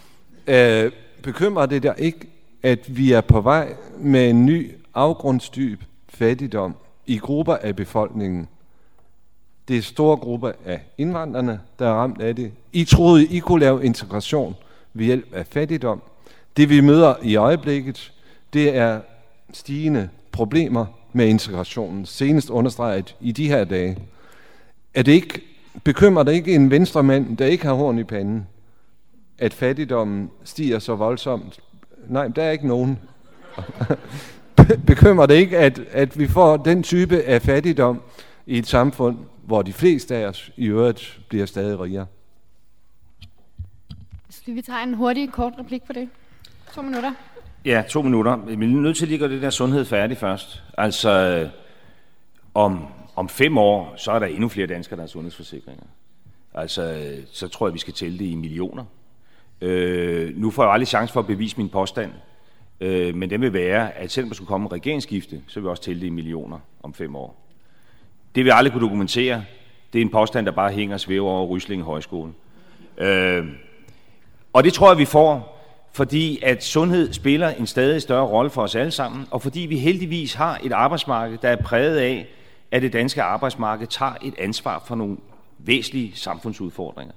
Uh, bekymrer det dig ikke, at vi er på vej med en ny afgrundsdyb fattigdom i grupper af befolkningen? Det er store grupper af indvandrerne, der er ramt af det. I troede, I kunne lave integration ved hjælp af fattigdom. Det vi møder i øjeblikket, det er stigende problemer med integrationen, senest understreget i de her dage. Er det ikke, bekymrer det ikke en venstremand, der ikke har horn i panden, at fattigdommen stiger så voldsomt? Nej, der er ikke nogen. Bekymrer det ikke, at, at vi får den type af fattigdom i et samfund, hvor de fleste af os i øvrigt bliver stadig rigere? Så vi tager en hurtig, kort replik på det. To minutter. Ja, to minutter. Vi er nødt til at lige gøre det der sundhed færdigt først. Altså, om, om fem år, så er der endnu flere danskere, der har sundhedsforsikringer. Altså, så tror jeg, vi skal tælle det i millioner. Øh, nu får jeg aldrig chance for at bevise min påstand. Men det vil være, at selvom der skulle komme en regeringsskifte, så vil vi også tælle det i millioner om fem år. Det vil aldrig kunne dokumentere. Det er en påstand, der bare hænger og svæver over Ryslinge Højskole. Øh, og det tror jeg, vi får, fordi at sundhed spiller en stadig større rolle for os alle sammen, og fordi vi heldigvis har et arbejdsmarked, der er præget af, at det danske arbejdsmarked tager et ansvar for nogle væsentlige samfundsudfordringer.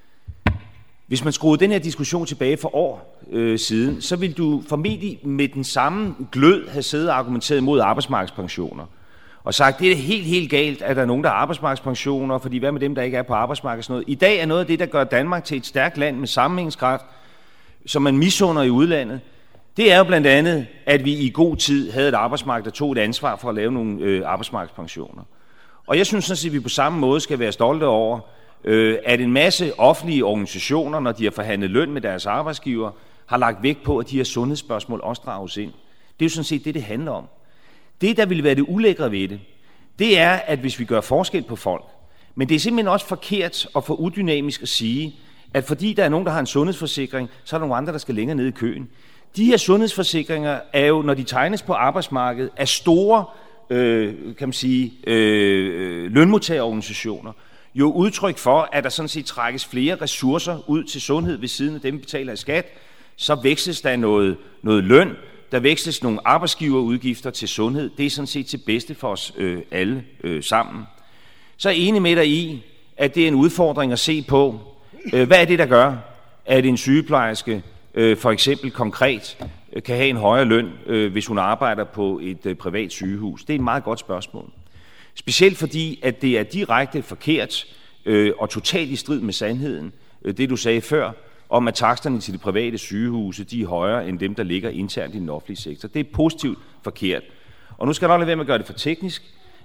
Hvis man skruede den her diskussion tilbage for år øh, siden, så ville du formentlig med den samme glød have siddet og argumenteret mod arbejdsmarkedspensioner. Og sagt, det er helt, helt galt, at der er nogen, der har arbejdsmarkedspensioner, fordi hvad med dem, der ikke er på arbejdsmarkedet? Sådan noget. I dag er noget af det, der gør Danmark til et stærkt land med sammenhængskraft, som man misunder i udlandet. Det er jo blandt andet, at vi i god tid havde et arbejdsmarked, der tog et ansvar for at lave nogle øh, arbejdsmarkedspensioner. Og jeg synes sådan set, at vi på samme måde skal være stolte over, at en masse offentlige organisationer, når de har forhandlet løn med deres arbejdsgiver, har lagt vægt på, at de her sundhedsspørgsmål også drages ind. Det er jo sådan set det, det handler om. Det, der ville være det ulækre ved det, det er, at hvis vi gør forskel på folk, men det er simpelthen også forkert og for udynamisk at sige, at fordi der er nogen, der har en sundhedsforsikring, så er der nogle andre, der skal længere ned i køen. De her sundhedsforsikringer er jo, når de tegnes på arbejdsmarkedet, af store, øh, kan man sige, øh, lønmodtagerorganisationer, jo udtryk for, at der sådan set trækkes flere ressourcer ud til sundhed ved siden af dem, vi betaler i skat, så veksles der noget, noget løn, der veksles nogle arbejdsgiverudgifter til sundhed. Det er sådan set til bedste for os øh, alle øh, sammen. Så er jeg enig med dig i, at det er en udfordring at se på, øh, hvad er det, der gør, at en sygeplejerske øh, for eksempel konkret øh, kan have en højere løn, øh, hvis hun arbejder på et øh, privat sygehus. Det er et meget godt spørgsmål. Specielt fordi, at det er direkte forkert øh, og totalt i strid med sandheden, øh, det du sagde før, om at taksterne til de private sygehuse, de er højere end dem, der ligger internt i den offentlige sektor. Det er positivt forkert. Og nu skal jeg nok lade være med at gøre det for teknisk,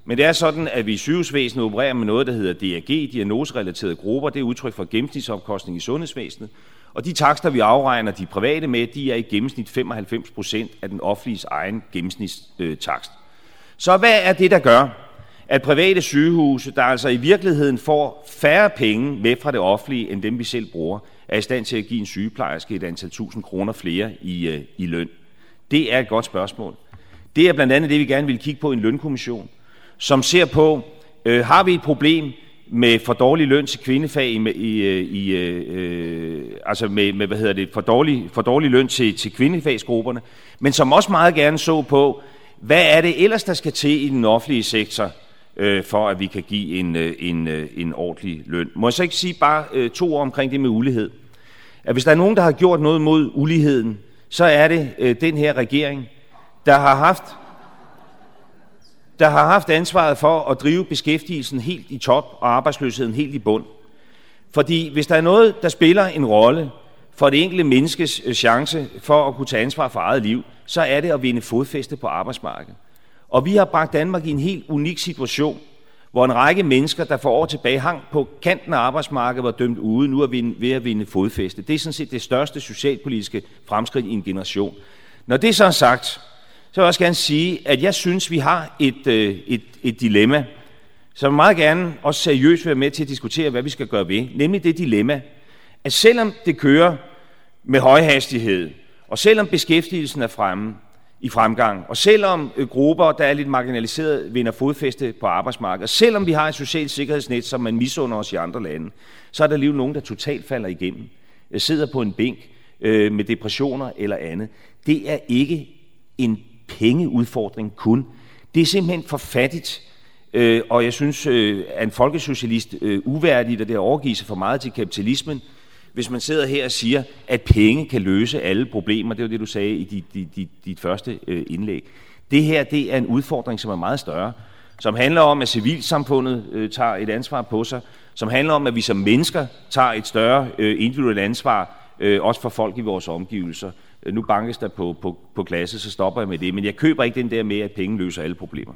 Men det er sådan, at vi i sygehusvæsenet opererer med noget, der hedder D R G, diagnoserelaterede grupper. Det er udtryk for gennemsnitsomkostning i sundhedsvæsenet. Og de takster, vi afregner de private med, de er i gennemsnit femoghalvfems procent af den offentliges egen gennemsnitstakst. Så hvad er det, der gør, at private sygehuse, der altså i virkeligheden får færre penge med fra det offentlige, end dem vi selv bruger, er i stand til at give en sygeplejerske et antal tusind kroner flere i, i løn? Det er et godt spørgsmål. Det er blandt andet det, vi gerne vil kigge på i en lønkommission, som ser på, øh, har vi et problem med for dårlig løn til kvindefag, i, i, i, øh, altså med, med hvad hedder det, for dårlig, for dårlig løn til, til kvindefagsgrupperne, men som også meget gerne så på, hvad er det ellers, der skal til i den offentlige sektor, øh, for at vi kan give en, en, en ordentlig løn. Må jeg så ikke sige bare øh, to ord omkring det med ulighed? At hvis der er nogen, der har gjort noget mod uligheden, så er det øh, den her regering, der har haft der har haft ansvaret for at drive beskæftigelsen helt i top og arbejdsløsheden helt i bund. Fordi hvis der er noget, der spiller en rolle for det enkelte menneskes chance for at kunne tage ansvar for eget liv, så er det at vinde fodfæste på arbejdsmarkedet. Og vi har bragt Danmark i en helt unik situation, hvor en række mennesker, der for år tilbage hang på kanten af arbejdsmarkedet, var dømt ude, nu er vi ved at vinde fodfæste. Det er sådan set det største socialpolitiske fremskridt i en generation. Når det så er sagt, så vil jeg også gerne sige, at jeg synes, vi har et, et, et dilemma, som meget gerne også seriøst vil være med til at diskutere, hvad vi skal gøre ved. Nemlig det dilemma, at selvom det kører med høj hastighed, og selvom beskæftigelsen er fremme i fremgang, og selvom grupper, der er lidt marginaliseret, vinder fodfæste på arbejdsmarkedet, og selvom vi har et socialt sikkerhedsnet, som man misunder os i andre lande, så er der alligevel nogen, der totalt falder igennem. Jeg sidder på en bænk øh, med depressioner eller andet. Det er ikke en pengeudfordring kun. Det er simpelthen for fattigt, øh, og jeg synes, øh, at en folkesocialist øh, uværdigt, at det overgiver sig for meget til kapitalismen, hvis man sidder her og siger, at penge kan løse alle problemer. Det var det, du sagde i dit, dit, dit, dit første øh, indlæg. Det her, det er en udfordring, som er meget større, som handler om, at civilsamfundet øh, tager et ansvar på sig, som handler om, at vi som mennesker tager et større øh, individuelt ansvar, øh, også for folk i vores omgivelser. Nu bankes der på, på, på klasse, så stopper jeg med det. Men jeg køber ikke den der med, at penge løser alle problemer.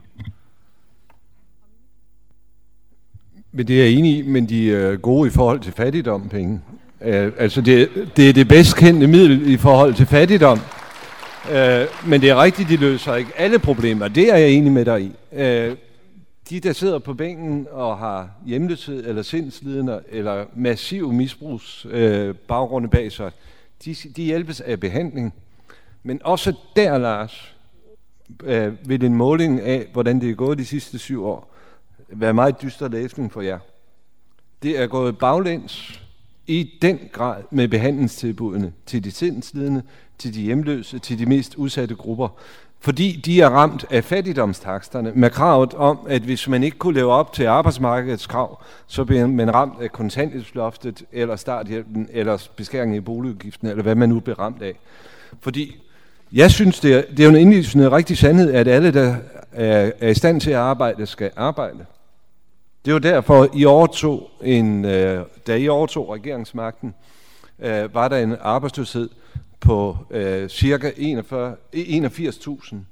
Men det er jeg enig i, men de er gode i forhold til fattigdom, penge. Uh, altså det, det er det bedst kendte middel i forhold til fattigdom. Uh, men det er rigtigt, de løser ikke alle problemer. Det er jeg enig med dig i. Uh, de, der sidder på bænken og har hjemløshed eller sindslidelser eller massiv misbrugsbaggrunde uh, bag sig, De, de hjælpes af behandling, men også der, Lars, øh, vil en måling af, hvordan det er gået de sidste syv år, være meget dyster læsning for jer. Det er gået baglæns i den grad med behandlingstilbudene til de sindslidende, til de hjemløse, til de mest udsatte grupper, fordi de er ramt af fattigdomstaksterne med kravet om, at hvis man ikke kunne leve op til arbejdsmarkedets krav, så bliver man ramt af kontanthjælpsloftet, eller starthjælpen, eller beskæringen i boligudgiften, eller hvad man nu bliver ramt af. Fordi jeg synes, det er, det er jo en indlysende rigtig sandhed, at alle, der er, er i stand til at arbejde, skal arbejde. Det var derfor, I overtog en, øh, da I overtog regeringsmagten, øh, var der en arbejdsløshed på øh, cirka enogfirs tusind,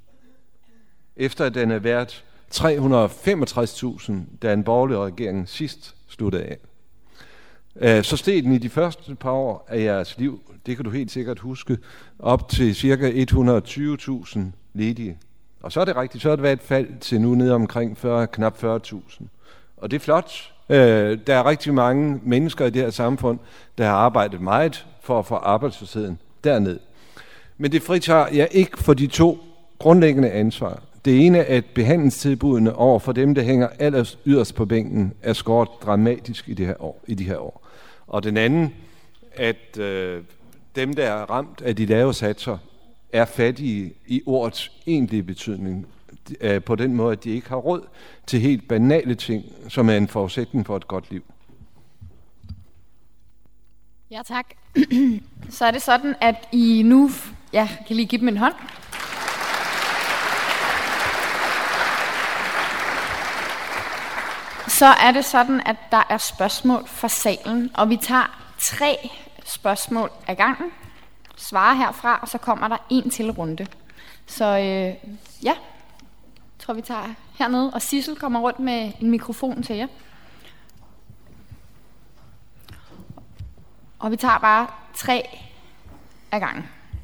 efter at den har været tre hundrede og femogtres tusind, da en borgerlig regering sidst sluttede af. Øh, så steg den i de første par år af jeres liv, det kan du helt sikkert huske, op til cirka et hundrede og tyve tusind ledige. Og så er det rigtigt, så har det været et fald til nu ned omkring fyrre, knap fyrre tusind. Og det er flot. Øh, der er rigtig mange mennesker i det her samfund, der har arbejdet meget for at få arbejdsløsheden derned. Men det fritager jeg ikke for de to grundlæggende ansvar. Det ene er, at behandlingstilbudene over for dem, der hænger allers yderst på bænken, er skåret dramatisk i, det her år, i de her år. Og den anden, at øh, dem, der er ramt af de lave satser, er fattige i ordets egentlige betydning. Øh, på den måde, at de ikke har råd til helt banale ting, som er en forudsætning for et godt liv. Ja, tak. Så er det sådan, at I nu... Ja, kan lige give dem en hånd. Så er det sådan, at der er spørgsmål fra salen, og vi tager tre spørgsmål ad gangen, svarer herfra, og så kommer der en til runde. Så øh, ja, tror, vi tager hernede. Og Sissel kommer rundt med en mikrofon til jer. Og vi tager bare tre af gangen.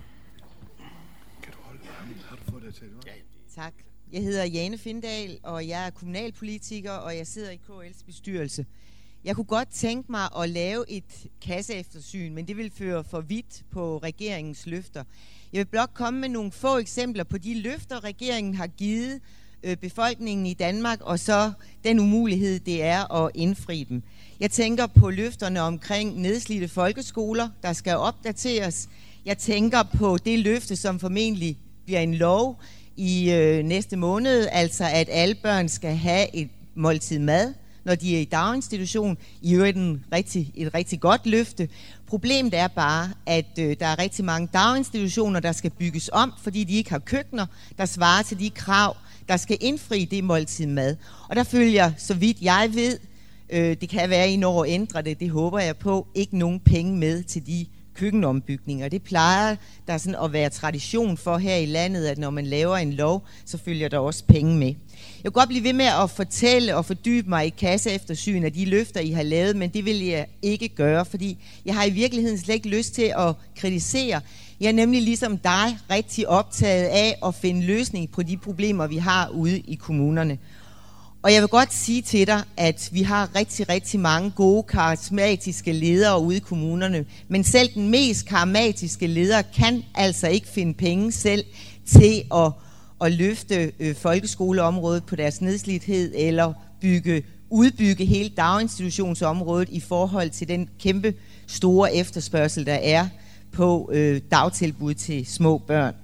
Kan du holde ham? Har du fået det til? Tak. Jeg hedder Jane Findal, og jeg er kommunalpolitiker, og jeg sidder i K L's bestyrelse. Jeg kunne godt tænke mig at lave et kasseeftersyn, men det vil føre for vidt på regeringens løfter. Jeg vil blot komme med nogle få eksempler på de løfter, regeringen har givet øh, befolkningen i Danmark, og så den umulighed, det er at indfri dem. Jeg tænker på løfterne omkring nedslidte folkeskoler, der skal opdateres. Jeg tænker på det løfte, som formentlig bliver en lov i øh, næste måned, altså at alle børn skal have et måltid mad, når de er i daginstitution. I øvrigt en rigtig, et rigtig godt løfte. Problemet er bare, at øh, der er rigtig mange daginstitutioner, der skal bygges om, fordi de ikke har køkkener, der svarer til de krav, der skal indfri det måltid mad. Og der følger, så vidt jeg ved, øh, det kan være, I når at ændre det, det håber jeg på, ikke nogen penge med til de køkkenombygninger. Det plejer der sådan at være tradition for her i landet, at når man laver en lov, så følger der også penge med. Jeg kan godt blive ved med at fortælle og fordybe mig i kasseeftersyn af de løfter, I har lavet, men det vil jeg ikke gøre, fordi jeg har i virkeligheden slet ikke lyst til at kritisere. Jeg er nemlig ligesom dig rigtig optaget af at finde løsning på de problemer, vi har ude i kommunerne. Og jeg vil godt sige til dig, at vi har rigtig, rigtig mange gode, karismatiske ledere ude i kommunerne. Men selv den mest karismatiske leder kan altså ikke finde penge selv til at, at løfte øh, folkeskoleområdet på deres nedslidthed, eller bygge, udbygge hele daginstitutionsområdet i forhold til den kæmpe store efterspørgsel, der er på øh, dagtilbud til små børn.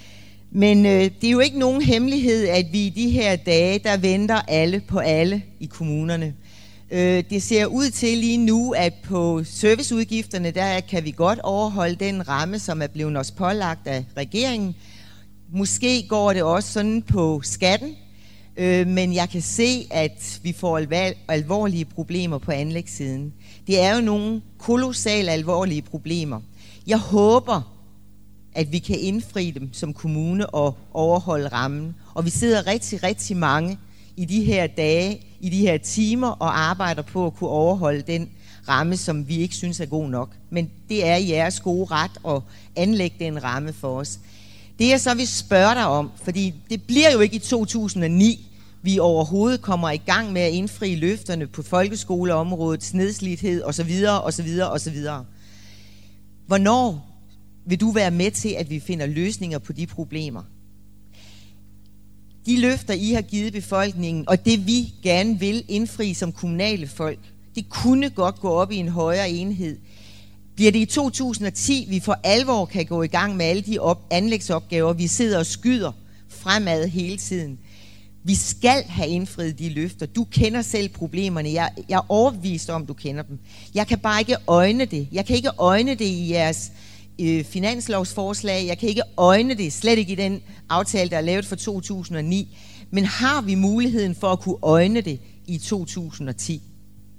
Men øh, det er jo ikke nogen hemmelighed, at vi i de her dage, der venter alle på alle i kommunerne. Øh, det ser ud til lige nu, at på serviceudgifterne, der kan vi godt overholde den ramme, som er blevet os pålagt af regeringen. Måske går det også sådan på skatten, øh, men jeg kan se, at vi får alvor, alvorlige problemer på anlægssiden. Det er jo nogle kolossale alvorlige problemer. Jeg håber, at vi kan indfri dem som kommune og overholde rammen. Og vi sidder rigtig, rigtig mange i de her dage, i de her timer og arbejder på at kunne overholde den ramme, som vi ikke synes er god nok. Men det er jeres gode ret at anlægge den ramme for os. Det jeg så vil spørge dig om, fordi det bliver jo ikke i to tusind og ni, vi overhovedet kommer i gang med at indfri løfterne på folkeskoleområdet, nedslidthed osv. osv. osv. Hvornår vil du være med til, at vi finder løsninger på de problemer? De løfter, I har givet befolkningen, og det vi gerne vil indfri som kommunale folk, det kunne godt gå op i en højere enhed. Bliver det i to tusind og ti, vi for alvor kan gå i gang med alle de op- anlægsopgaver, vi sidder og skyder fremad hele tiden? Vi skal have indfriet de løfter. Du kender selv problemerne. Jeg, jeg er overbevist om, du kender dem. Jeg kan bare ikke øjne det. Jeg kan ikke øjne det i jeres øh, finanslovsforslag. Jeg kan ikke øjne det, slet ikke i den aftale, der er lavet for to tusind og ni. Men har vi muligheden for at kunne øjne det i to tusind og ti?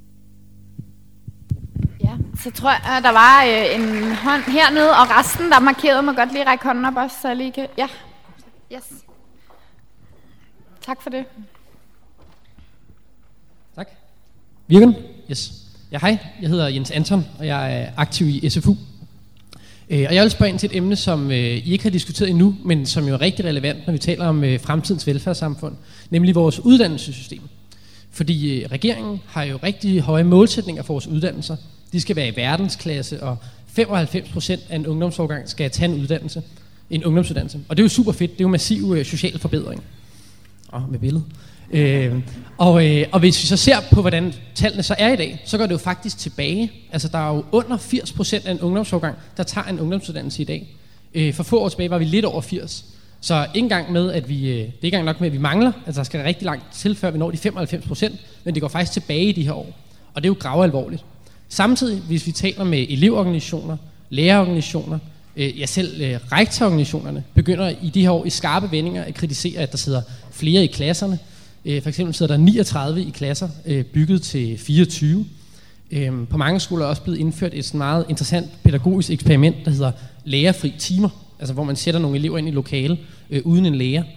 Ja, så tror jeg, at der var øh, en hånd hernede, og resten, der markerede, må godt lige række hånden op også, så jeg lige kan... Ja, yes. Tak for det. Tak. Virken? Yes. Ja, hej. Jeg hedder Jens Anton, og jeg er aktiv i S F U. Øh, og jeg vil spørge ind til et emne, som øh, I ikke har diskuteret endnu, men som jo er rigtig relevant, når vi taler om øh, fremtidens velfærdssamfund, nemlig vores uddannelsessystem. Fordi øh, regeringen har jo rigtig høje målsætninger for vores uddannelser. De skal være i verdensklasse, og femoghalvfems procent af en ungdomsårgang skal tage en uddannelse, en ungdomsuddannelse. Og det er jo super fedt. Det er jo massiv øh, social forbedring. Åh, oh, med billede. Øh, og, øh, og hvis vi så ser på, hvordan tallene så er i dag, så går det jo faktisk tilbage. Altså, der er jo under firs procent af en ungdomsårgang, der tager en ungdomsuddannelse i dag. Øh, for få år tilbage var vi lidt over firs. Så ikke engang med, at vi, øh, det er ikke engang nok med, at vi mangler. Altså, der skal rigtig langt til, før vi når de femoghalvfems procent. Men det går faktisk tilbage i de her år. Og det er jo gravalvorligt. Samtidig, hvis vi taler med elevorganisationer, lærerorganisationer, øh, ja selv øh, rektororganisationerne, begynder i de her år i skarpe vendinger at kritisere, at der sidder flere i klasserne. Øh, for eksempel sidder der niogtredive i klasser, øh, bygget til fireogtyve. Øh, på mange skoler er også blevet indført et sådan meget interessant pædagogisk eksperiment, der hedder lærerfri timer. Altså hvor man sætter nogle elever ind i lokale øh, uden en lærer.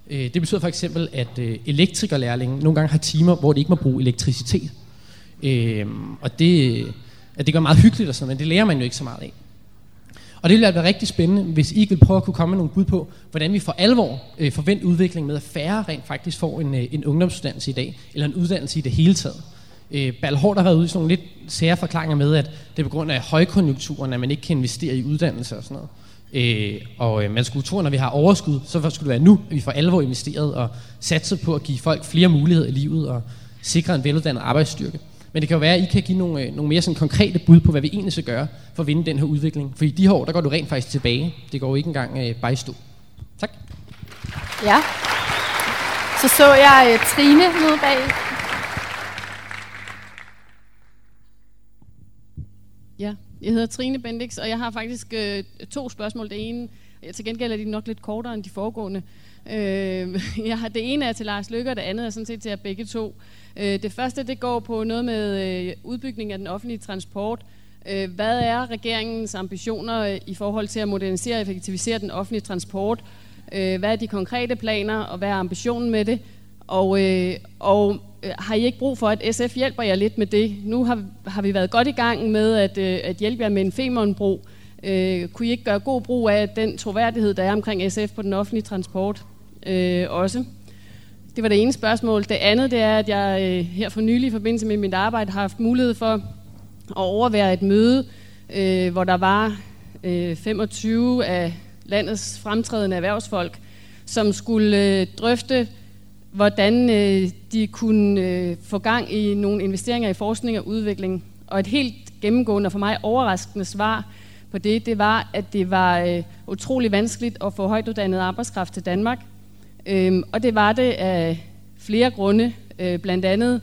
Det betyder for eksempel, at elektrikerlærlinge nogle gange har timer, hvor de ikke må bruge elektricitet. Og det, at det gør meget hyggeligt og sådan, men det lærer man jo ikke så meget af. Og det ville være rigtig spændende, hvis I vil prøve at kunne komme med nogle bud på, hvordan vi for alvor øh, forventer udvikling med, at færre rent faktisk får en, en ungdomsuddannelse i dag, eller en uddannelse i det hele taget. Øh, Balhård har været ude i sådan nogle lidt sære forklaringer med, at det er på grund af højkonjunkturen, at man ikke kan investere i uddannelse og sådan noget. Øh, og øh, man skulle tro, når vi har overskud, så skulle det være nu, at vi for alvor investeret og satset på at give folk flere muligheder i livet og sikre en veluddannet arbejdsstyrke. Men det kan jo være, at I kan give nogle, øh, nogle mere sådan konkrete bud på, hvad vi egentlig skal gøre for at vinde den her udvikling. For i de her år, der går du rent faktisk tilbage. Det går jo ikke engang øh, bare i stå. Tak. Ja. Så så jeg øh, Trine nede bag. Ja, jeg hedder Trine Bendix, og jeg har faktisk øh, to spørgsmål. Det ene, til gengæld er de nok lidt kortere end de foregående. Øh, jeg har, det ene er til Lars Løkke, og det andet er sådan set til jer begge to. Øh, det første, det går på noget med øh, udbygning af den offentlige transport. Øh, hvad er regeringens ambitioner øh, i forhold til at modernisere og effektivisere den offentlige transport? Øh, hvad er de konkrete planer, og hvad er ambitionen med det? Og, øh, og øh, har I ikke brug for, at S F hjælper jer lidt med det? Nu har, har vi været godt i gang med at, øh, at hjælpe jer med en Femernbro. Øh, kunne I ikke gøre god brug af den troværdighed, der er omkring S F på den offentlige transport øh, også? Det var det ene spørgsmål. Det andet, det er, at jeg øh, her for nylig i forbindelse med mit arbejde har haft mulighed for at overvære et møde, øh, hvor der var øh, femogtyve af landets fremtrædende erhvervsfolk, som skulle øh, drøfte, hvordan øh, de kunne øh, få gang i nogle investeringer i forskning og udvikling. Og et helt gennemgående og for mig overraskende svar på det, det var, at det var øh, utrolig vanskeligt at få højtuddannet arbejdskraft til Danmark. Øhm, og det var det af flere grunde. Øh, blandt andet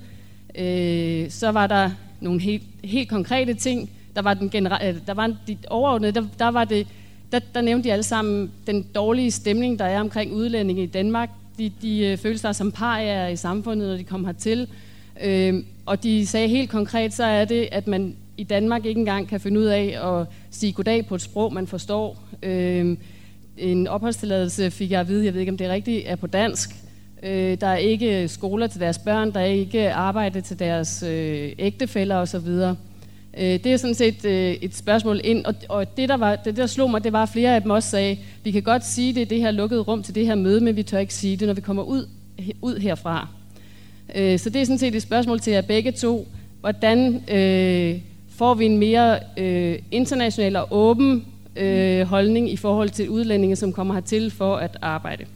øh, så var der nogle helt, helt konkrete ting. Der var den genera- der var de overordnede, der, der var det, der, der nævnte de alle sammen den dårlige stemning, der er omkring udlændinge i Danmark. De, de øh, følte sig som parier i samfundet, når de kom hertil. Øh, og de sagde helt konkret, så er det, at man i Danmark ikke engang kan finde ud af at sige goddag på et sprog, man forstår. Øh, en opholdstilladelse fik jeg at vide, jeg ved ikke, om det er rigtigt, er på dansk. Øh, der er ikke skoler til deres børn, der er ikke arbejde til deres øh, ægtefæller osv. Øh, det er sådan set øh, et spørgsmål ind, og, og det, der var, det, der slog mig, det var, at flere af dem også sagde, vi kan godt sige det i det her lukkede rum til det her møde, men vi tør ikke sige det, når vi kommer ud, ud herfra. Øh, så det er sådan set et spørgsmål til jer begge to. Hvordan øh, får vi en mere øh, international og åben øh, holdning i forhold til udlændinge, som kommer hertil for at arbejde?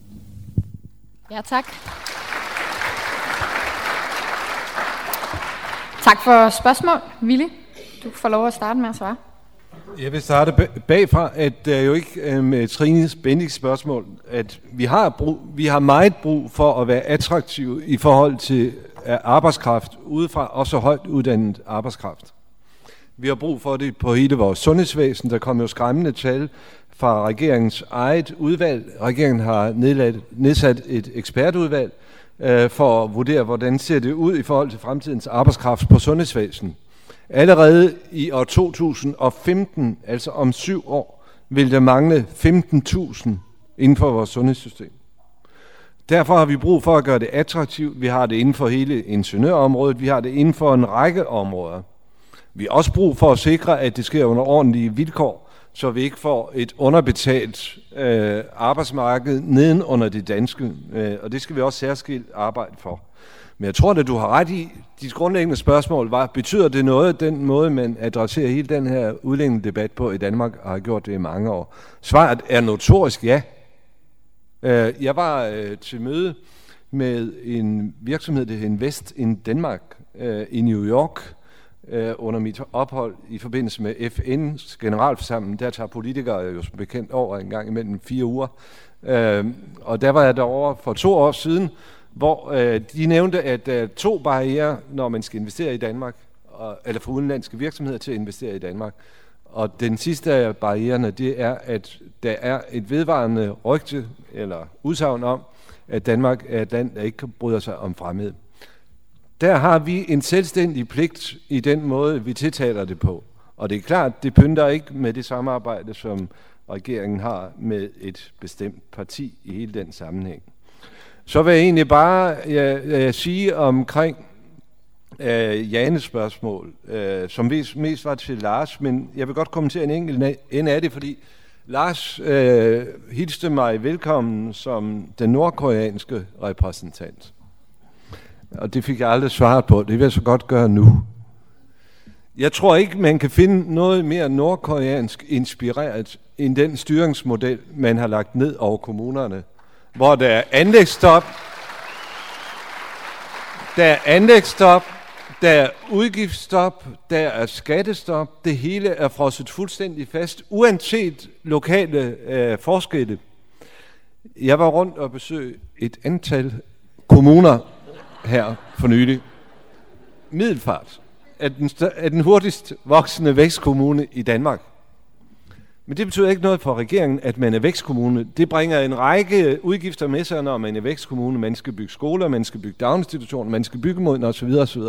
Ja, tak. Tak for spørgsmål. Willy, du får lov at starte med at svare. Jeg vil starte bagfra, at det er jo ikke med Trines Bendix spørgsmål, at vi har, brug, vi har meget brug for at være attraktive i forhold til arbejdskraft udefra, også højt uddannet arbejdskraft. Vi har brug for det på hele vores sundhedsvæsen. Der kommer jo skræmmende tal fra regeringens eget udvalg. Regeringen har nedsat et ekspertudvalg øh, for at vurdere, hvordan ser det ud i forhold til fremtidens arbejdskraft på sundhedsvæsen. Allerede i år to tusind og femten, altså om syv år, vil der mangle femten tusind inden for vores sundhedssystem. Derfor har vi brug for at gøre det attraktivt. Vi har det inden for hele ingeniørområdet. Vi har det inden for en række områder. Vi har også brug for at sikre, at det sker under ordentlige vilkår, så vi ikke får et underbetalt øh, arbejdsmarked neden under det danske. Øh, og det skal vi også særskilt arbejde for. Men jeg tror, at du har ret i, dit grundlæggende spørgsmål var, betyder det noget, den måde, man adresserer hele den her udlændingedebat på i Danmark, og har gjort det i mange år? Svaret er notorisk ja. Øh, jeg var øh, til møde med en virksomhed, der hedder Invest in Denmark øh, i New York, under mit ophold i forbindelse med F N's generalforsamling. Der tager politikere jo som bekendt over en gang imellem fire uger. Og der var jeg derovre for to år siden, hvor de nævnte, at der er to barrierer, når man skal investere i Danmark, eller for udenlandske virksomheder til at investere i Danmark. Og den sidste af barriererne, det er, at der er et vedvarende rygte eller udsagn om, at Danmark er et land, der ikke bryder sig om fremmed. Der har vi en selvstændig pligt i den måde, vi tiltaler det på. Og det er klart, det pynter ikke med det samarbejde, som regeringen har med et bestemt parti i hele den sammenhæng. Så vil jeg egentlig bare jeg, jeg sige omkring øh, Janes spørgsmål, øh, som mest, mest var til Lars, men jeg vil godt kommentere en enkelt ende af det, fordi Lars øh, hilste mig velkommen som den nordkoreanske repræsentant. Og det fik jeg aldrig svaret på. Det vil jeg så godt gøre nu. Jeg tror ikke, man kan finde noget mere nordkoreansk inspireret end den styringsmodel, man har lagt ned over kommunerne, hvor der er anlægsstop, der er anlægsstop, der er udgiftsstop, der er skattestop. Det hele er frosset fuldstændig fast, uanset lokale øh, forskelle. Jeg var rundt og besøgte et antal kommuner her for nylig. Middelfart er den, er den hurtigst voksende vækstkommune i Danmark. Men det betyder ikke noget for regeringen, at man er vækstkommune. Det bringer en række udgifter med sig, når man er vækstkommune. Man skal bygge skoler, man skal bygge daginstitutioner, man skal bygge mod osv. osv.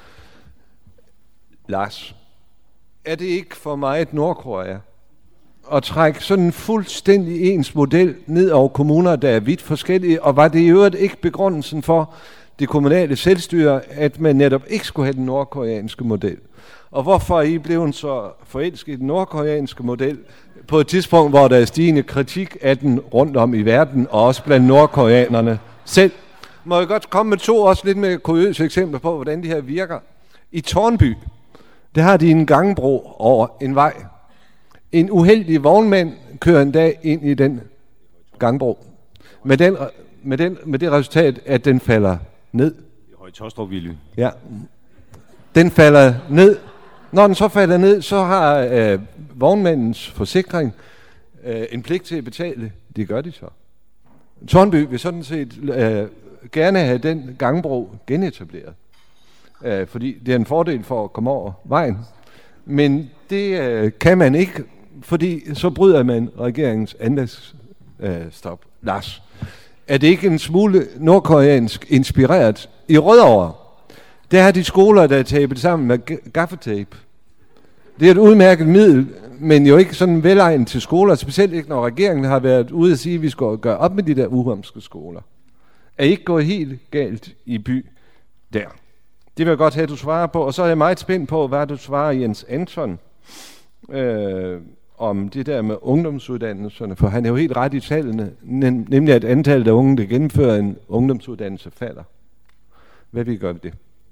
Lars, er det ikke for mig et Nordkorea at trække sådan en fuldstændig ens model ned over kommuner, der er vidt forskellige, og var det i øvrigt ikke begrundelsen for det kommunale selvstyre, at man netop ikke skulle have den nordkoreanske model? Og hvorfor er I blevet så forelsket i den nordkoreanske model på et tidspunkt, hvor der er stigende kritik af den rundt om i verden, og også blandt nordkoreanerne selv? Må jeg godt komme med to også lidt mere kuriøse eksempler på, hvordan det her virker? I Tårnby, der har de en gangbro over en vej. En uheldig vognmand kører en dag ind i den gangbro. Med, den, med, den, med det resultat, at den falder ned. Høje Taastrup Villy. Ja. Den falder ned. Når den så falder ned, så har øh, vognmandens forsikring øh, en pligt til at betale. Det gør de så. Tårnby vil sådan set øh, gerne have den gangbro genetableret. Øh, fordi det er en fordel for at komme over vejen. Men det øh, kan man ikke, fordi så bryder man regeringens anlægsstop. Øh, Lars, er det ikke en smule nordkoreansk inspireret? I Rødovre, der har de skoler, der er tabet sammen med gaffatape. Det er et udmærket middel, men jo ikke sådan velegnet til skoler, specielt ikke når regeringen har været ude at sige, at vi skal gøre op med de der uhumske skoler. Er I ikke gået helt galt i by der? Det vil jeg godt have, at du svarer på. Og så er jeg meget spændt på, hvad du svarer Jens Anton øh, om det der med ungdomsuddannelserne, for han er jo helt ret i tallene, nem, nemlig at antallet af unge, der gennemfører en ungdomsuddannelse, falder. Hvad vil I gøre ved det?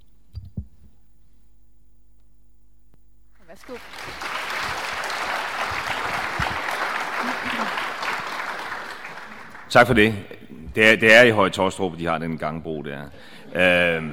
Værsgo. Tak for det. Det er, det er i Høje Taastrup, de har den gangbro der. Øh,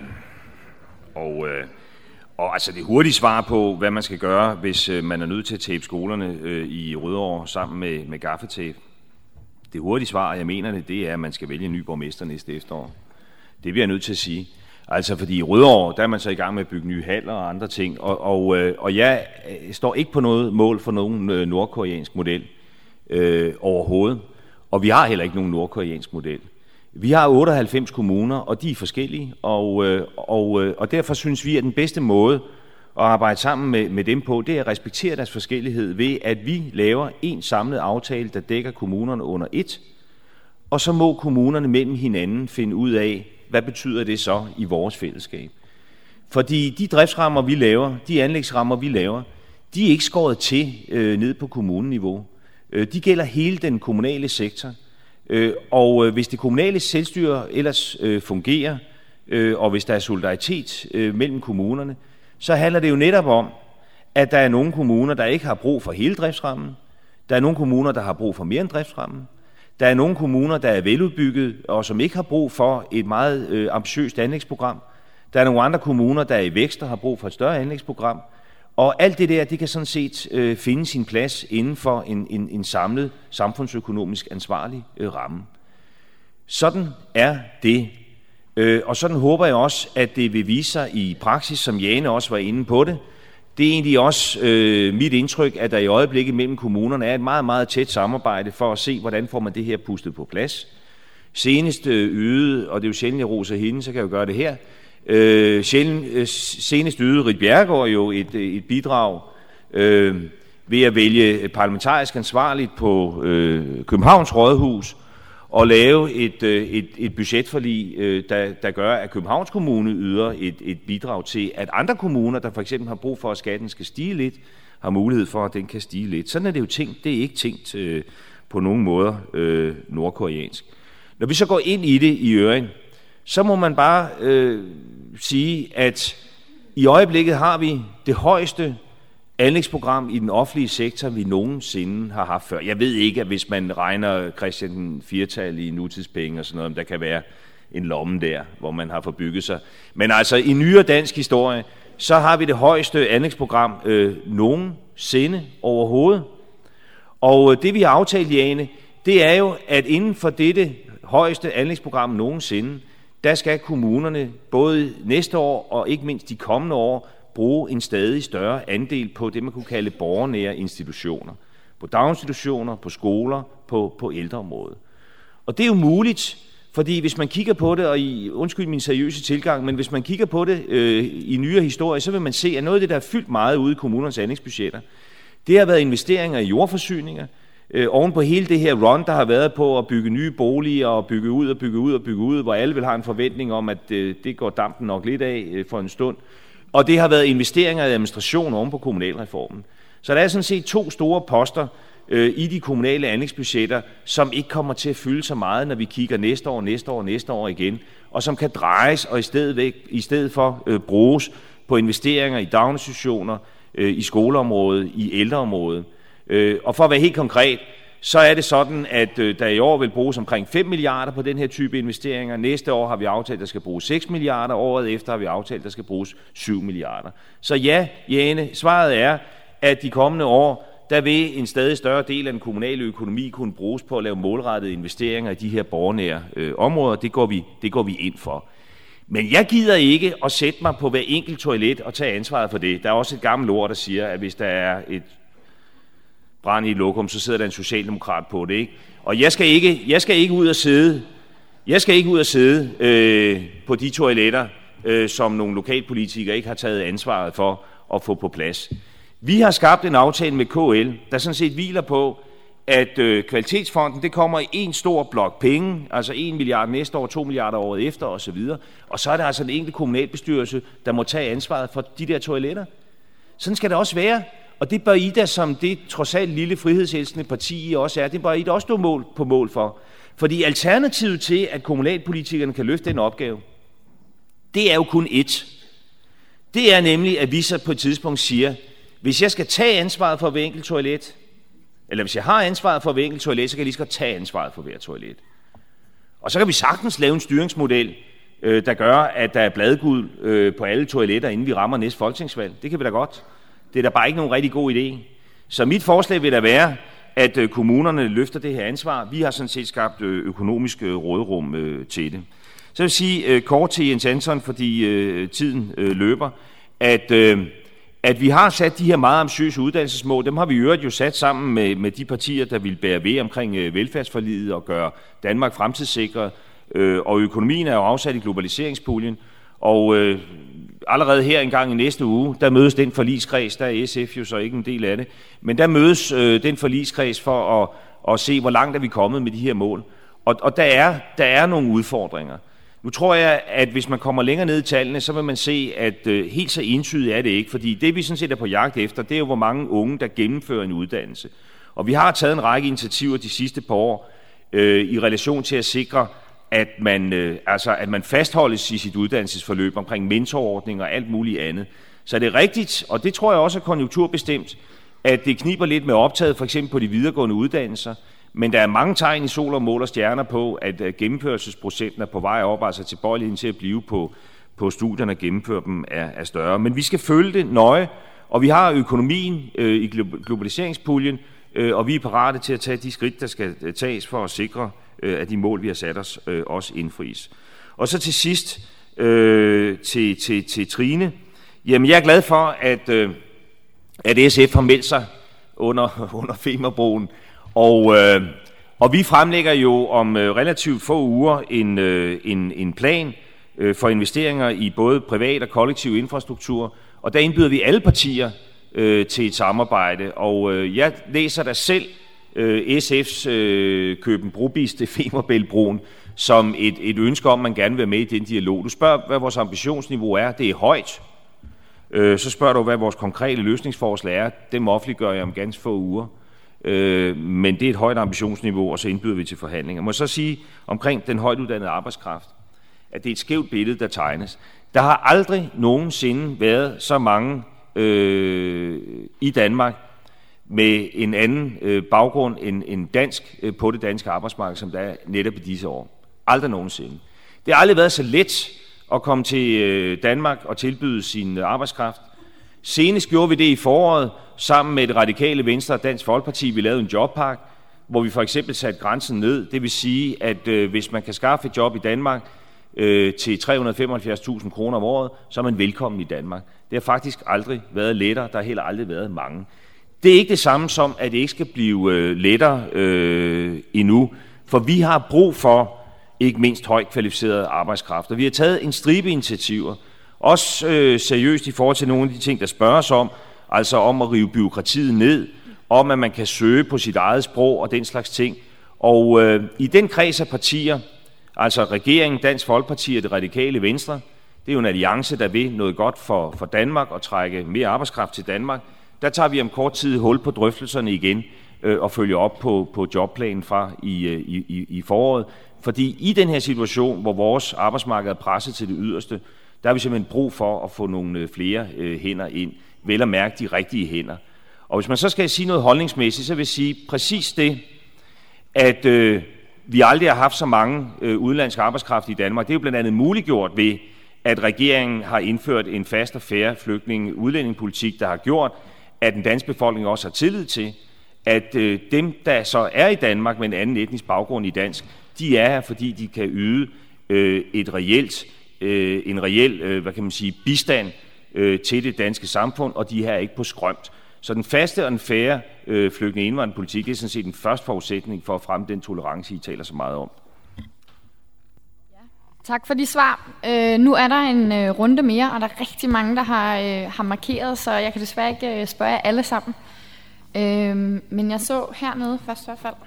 og, øh, og altså det hurtige svar på, hvad man skal gøre, hvis øh, man er nødt til at tape skolerne øh, i Rødovre sammen med, med gaffatape. Det hurtige svar, jeg mener det, det er, at man skal vælge en ny borgmester næste efterår. Det bliver jeg nødt til at sige. Altså fordi i Rødovre, der er man så i gang med at bygge nye haller og andre ting, og, og, øh, og jeg står ikke på noget mål for nogen øh, nordkoreansk model øh, overhovedet, og vi har heller ikke nogen nordkoreansk model. Vi har otteoghalvfems kommuner, og de er forskellige, og, øh, og, øh, og derfor synes vi, at den bedste måde at arbejde sammen med, med dem på, det er at respektere deres forskellighed ved, at vi laver en samlet aftale, der dækker kommunerne under et, og så må kommunerne mellem hinanden finde ud af, hvad betyder det så i vores fællesskab. Fordi de driftsrammer, vi laver, de anlægsrammer, vi laver, de er ikke skåret til øh, ned på kommuneniveau. Øh, de gælder hele den kommunale sektor. Øh, og øh, hvis det kommunale selvstyre ellers øh, fungerer, øh, og hvis der er solidaritet øh, mellem kommunerne, så handler det jo netop om, at der er nogle kommuner, der ikke har brug for hele driftsrammen. Der er nogle kommuner, der har brug for mere end driftsrammen. Der er nogle kommuner, der er veludbygget, og som ikke har brug for et meget øh, ambitiøst anlægsprogram. Der er nogle andre kommuner, der er i vækst og har brug for et større anlægsprogram. Og alt det der, det kan sådan set øh, finde sin plads inden for en, en, en samlet samfundsøkonomisk ansvarlig øh, ramme. Sådan er det. Øh, og sådan håber jeg også, at det vil vise sig i praksis, som Jane også var inde på det. Det er egentlig også øh, mit indtryk, at der i øjeblikket mellem kommunerne er et meget, meget tæt samarbejde for at se, hvordan får man det her pustet på plads. Senest øh, yde, og det er jo sjældent, jeg roser hende, så kan jeg jo gøre det her, øh, sjældent, øh, senest yde Rit Bjerregaard jo et, et bidrag øh, ved at vælge parlamentarisk ansvarligt på øh, Københavns Rådhus, at lave et, et, et budgetforlig, der, der gør, at Københavns Kommune yder et, et bidrag til, at andre kommuner, der for eksempel har brug for, at skatten skal stige lidt, har mulighed for, at den kan stige lidt. Sådan er det jo tænkt. Det er ikke tænkt øh, på nogen måder øh, nordkoreansk. Når vi så går ind i det i øren, så må man bare øh, sige, at i øjeblikket har vi det højeste anlægsprogram i den offentlige sektor, vi nogensinde har haft før. Jeg ved ikke, at hvis man regner Christian den fjerde-tal i nutidspenge og sådan noget, der kan være en lomme der, hvor man har forbygget sig. Men altså i nyere dansk historie, så har vi det højeste anlægsprogram øh, nogensinde overhovedet. Og øh, det vi har aftalt, Jane, det er jo, at inden for dette højeste anlægsprogram nogensinde, der skal kommunerne både næste år og ikke mindst de kommende år bruge en stadig større andel på det, man kunne kalde borgernære institutioner. På daginstitutioner, på skoler, på, på ældreområdet. Og det er jo muligt, fordi hvis man kigger på det, og i, undskyld min seriøse tilgang, men hvis man kigger på det øh, i nyere historie, så vil man se, at noget af det, der er fyldt meget ude i kommunernes anlægsbudgetter, det har været investeringer i jordforsyninger, øh, oven på hele det her run, der har været på at bygge nye boliger, og bygge ud og bygge ud og bygge ud, hvor alle vil have en forventning om, at øh, det går dampen nok lidt af øh, for en stund. Og det har været investeringer i administration oven på kommunalreformen. Så der er sådan set to store poster øh, i de kommunale anlægsbudgetter, som ikke kommer til at fylde så meget, når vi kigger næste år, næste år, næste år igen, og som kan drejes og i stedet, væk, i stedet for øh, bruges på investeringer i daginstitutioner, øh, i skoleområdet, i ældreområdet. Øh, og for at være helt konkret, så er det sådan, at øh, der i år vil bruges omkring fem milliarder på den her type investeringer. Næste år har vi aftalt, at der skal bruges seks milliarder. Året efter har vi aftalt, at der skal bruges syv milliarder. Så ja, Jane, svaret er, at de kommende år, der vil en stadig større del af den kommunale økonomi kunne bruges på at lave målrettede investeringer i de her borgernære øh, områder. Det går, vi, det går vi ind for. Men jeg gider ikke at sætte mig på hver enkelt toilet og tage ansvaret for det. Der er også et gammelt ord, der siger, at hvis der er et brand i et lokum, så sidder der en socialdemokrat på det, ikke? Og jeg skal ikke, jeg skal ikke ud og sidde, jeg skal ikke ud og sidde øh, på de toiletter, øh, som nogle lokalpolitikere ikke har taget ansvaret for at få på plads. Vi har skabt en aftale med K L, der sådan set hviler på, at øh, kvalitetsfonden, det kommer i en stor blok penge, altså en milliard næste år, to milliarder året efter osv. Og så er der altså en enkelt kommunalbestyrelse, der må tage ansvaret for de der toiletter. Sådan skal det også være. Og det bør I da, som det trods alt lille frihedselskende parti I også er, det bør I da også stå mål på mål for. Fordi alternativet til, at kommunalpolitikerne kan løfte den opgave, det er jo kun ét. Det er nemlig, at vi så på et tidspunkt siger, hvis jeg skal tage ansvaret for hver enkelt toilet, eller hvis jeg har ansvaret for hver enkelt toilet, så kan jeg lige så godt tage ansvaret for hver toilet. Og så kan vi sagtens lave en styringsmodel, øh, der gør, at der er bladguld øh, på alle toiletter, inden vi rammer næste folketingsvalg. Det kan vi da godt. Det er da bare ikke nogen rigtig god idé. Så mit forslag vil da være, at øh, kommunerne løfter det her ansvar. Vi har sådan set skabt øh, økonomisk øh, råderum øh, til det. Så vil jeg sige øh, kort til Jens Anton, fordi øh, tiden øh, løber, at... Øh, at vi har sat de her meget ambitiøse uddannelsesmål, dem har vi i øvrigt jo sat sammen med, med de partier, der vil bære ved omkring øh, velfærdsforliget og gøre Danmark fremtidssikret, øh, og økonomien er jo afsat i globaliseringspuljen, og øh, allerede her engang i næste uge, der mødes den forligskreds, der er S F jo så ikke en del af det, men der mødes øh, den forligskreds for at, at se, hvor langt er vi kommet med de her mål, og, og der, er, der er nogle udfordringer. Nu tror jeg, at hvis man kommer længere ned i tallene, så vil man se, at øh, helt så entydigt er det ikke. Fordi det, vi sådan set er på jagt efter, det er jo, hvor mange unge, der gennemfører en uddannelse. Og vi har taget en række initiativer de sidste par år øh, i relation til at sikre, at man, øh, altså, at man fastholdes i sit uddannelsesforløb omkring mentorordninger og alt muligt andet. Så det er rigtigt, og det tror jeg også er konjunkturbestemt, at det kniber lidt med optaget, for eksempel på de videregående uddannelser. Men der er mange tegn i sol og mål og stjerner på, at gennemførelsesprocenten er på vej op, altså tilbøjeligheden til at blive på, på studierne og gennemføre dem er, er større. Men vi skal følge det nøje, og vi har økonomien øh, i globaliseringspuljen, øh, og vi er parate til at tage de skridt, der skal tages for at sikre, øh, at de mål, vi har sat os, øh, også indfries. Og så til sidst øh, til, til, til Trine. Jamen, jeg er glad for, at, øh, at S F har meldt sig under, under Femernbroen. Og, øh, og vi fremlægger jo om øh, relativt få uger en, øh, en, en plan øh, for investeringer i både privat og kollektiv infrastruktur, og der indbyder vi alle partier øh, til et samarbejde, og øh, jeg læser der selv øh, S F's øh, Køben Brobiste Femernbæltbroen som et, et ønske om, at man gerne vil være med i den dialog. Du spørger, hvad vores ambitionsniveau er. Det er højt. Øh, så spørger du, hvad vores konkrete løsningsforslag er. Dem offentliggør jeg om ganske få uger. Øh, men det er et højt ambitionsniveau, og så indbyder vi til forhandlinger. Må jeg så sige omkring den højt uddannede arbejdskraft, at det er et skævt billede, der tegnes. Der har aldrig nogensinde været så mange øh, i Danmark med en anden øh, baggrund end, end dansk øh, på det danske arbejdsmarked, som der er netop i disse år. Aldrig nogensinde. Det har aldrig været så let at komme til øh, Danmark og tilbyde sin øh, arbejdskraft. Senest gjorde vi det i foråret sammen med det radikale Venstre og Dansk Folkeparti. Vi lavede en jobpakke, hvor vi for eksempel satte grænsen ned. Det vil sige, at øh, hvis man kan skaffe et job i Danmark øh, til tre hundrede og femoghalvfjerds tusind kroner om året, så er man velkommen i Danmark. Det har faktisk aldrig været lettere. Der har heller aldrig været mange. Det er ikke det samme som, at det ikke skal blive øh, lettere øh, endnu, for vi har brug for ikke mindst højt kvalificeret arbejdskraft. Og vi har taget en stribe initiativer, også øh, seriøst i forhold til nogle af de ting, der spørges om, altså om at rive bureaukratiet ned, om at man kan søge på sit eget sprog og den slags ting. Og øh, i den kreds af partier, altså regeringen, Dansk Folkeparti og det radikale Venstre, det er jo en alliance, der vil noget godt for, for Danmark og trække mere arbejdskraft til Danmark. Der tager vi om kort tid hul på drøftelserne igen øh, og følger op på, på jobplanen fra i, i, i foråret. Fordi i den her situation, hvor vores arbejdsmarked er presset til det yderste, der har vi simpelthen brug for at få nogle flere øh, hænder ind. Vel at mærke de rigtige hænder. Og hvis man så skal sige noget holdningsmæssigt, så vil jeg sige præcis det, at øh, vi aldrig har haft så mange øh, udenlandske arbejdskraft i Danmark. Det er jo blandt andet muliggjort ved, at regeringen har indført en fast og fair flygtninge-udlændingepolitik, der har gjort, at den danske befolkning også har tillid til, at øh, dem, der så er i Danmark med en anden etnisk baggrund i dansk, de er her, fordi de kan yde øh, et reelt, øh, en reel, øh, hvad kan man sige, bistand øh, til det danske samfund, og de er her ikke på skrømt. Så den faste og den fære øh, flygtninge- indvandrerpolitik er sådan set den første forudsætning for at fremme den tolerance, I taler så meget om. Tak for de svar. Øh, nu er der en øh, runde mere, og der er rigtig mange, der har, øh, har markeret, så jeg kan desværre ikke øh, spørge jer alle sammen. Øh, men jeg så hernede først i hvert fald.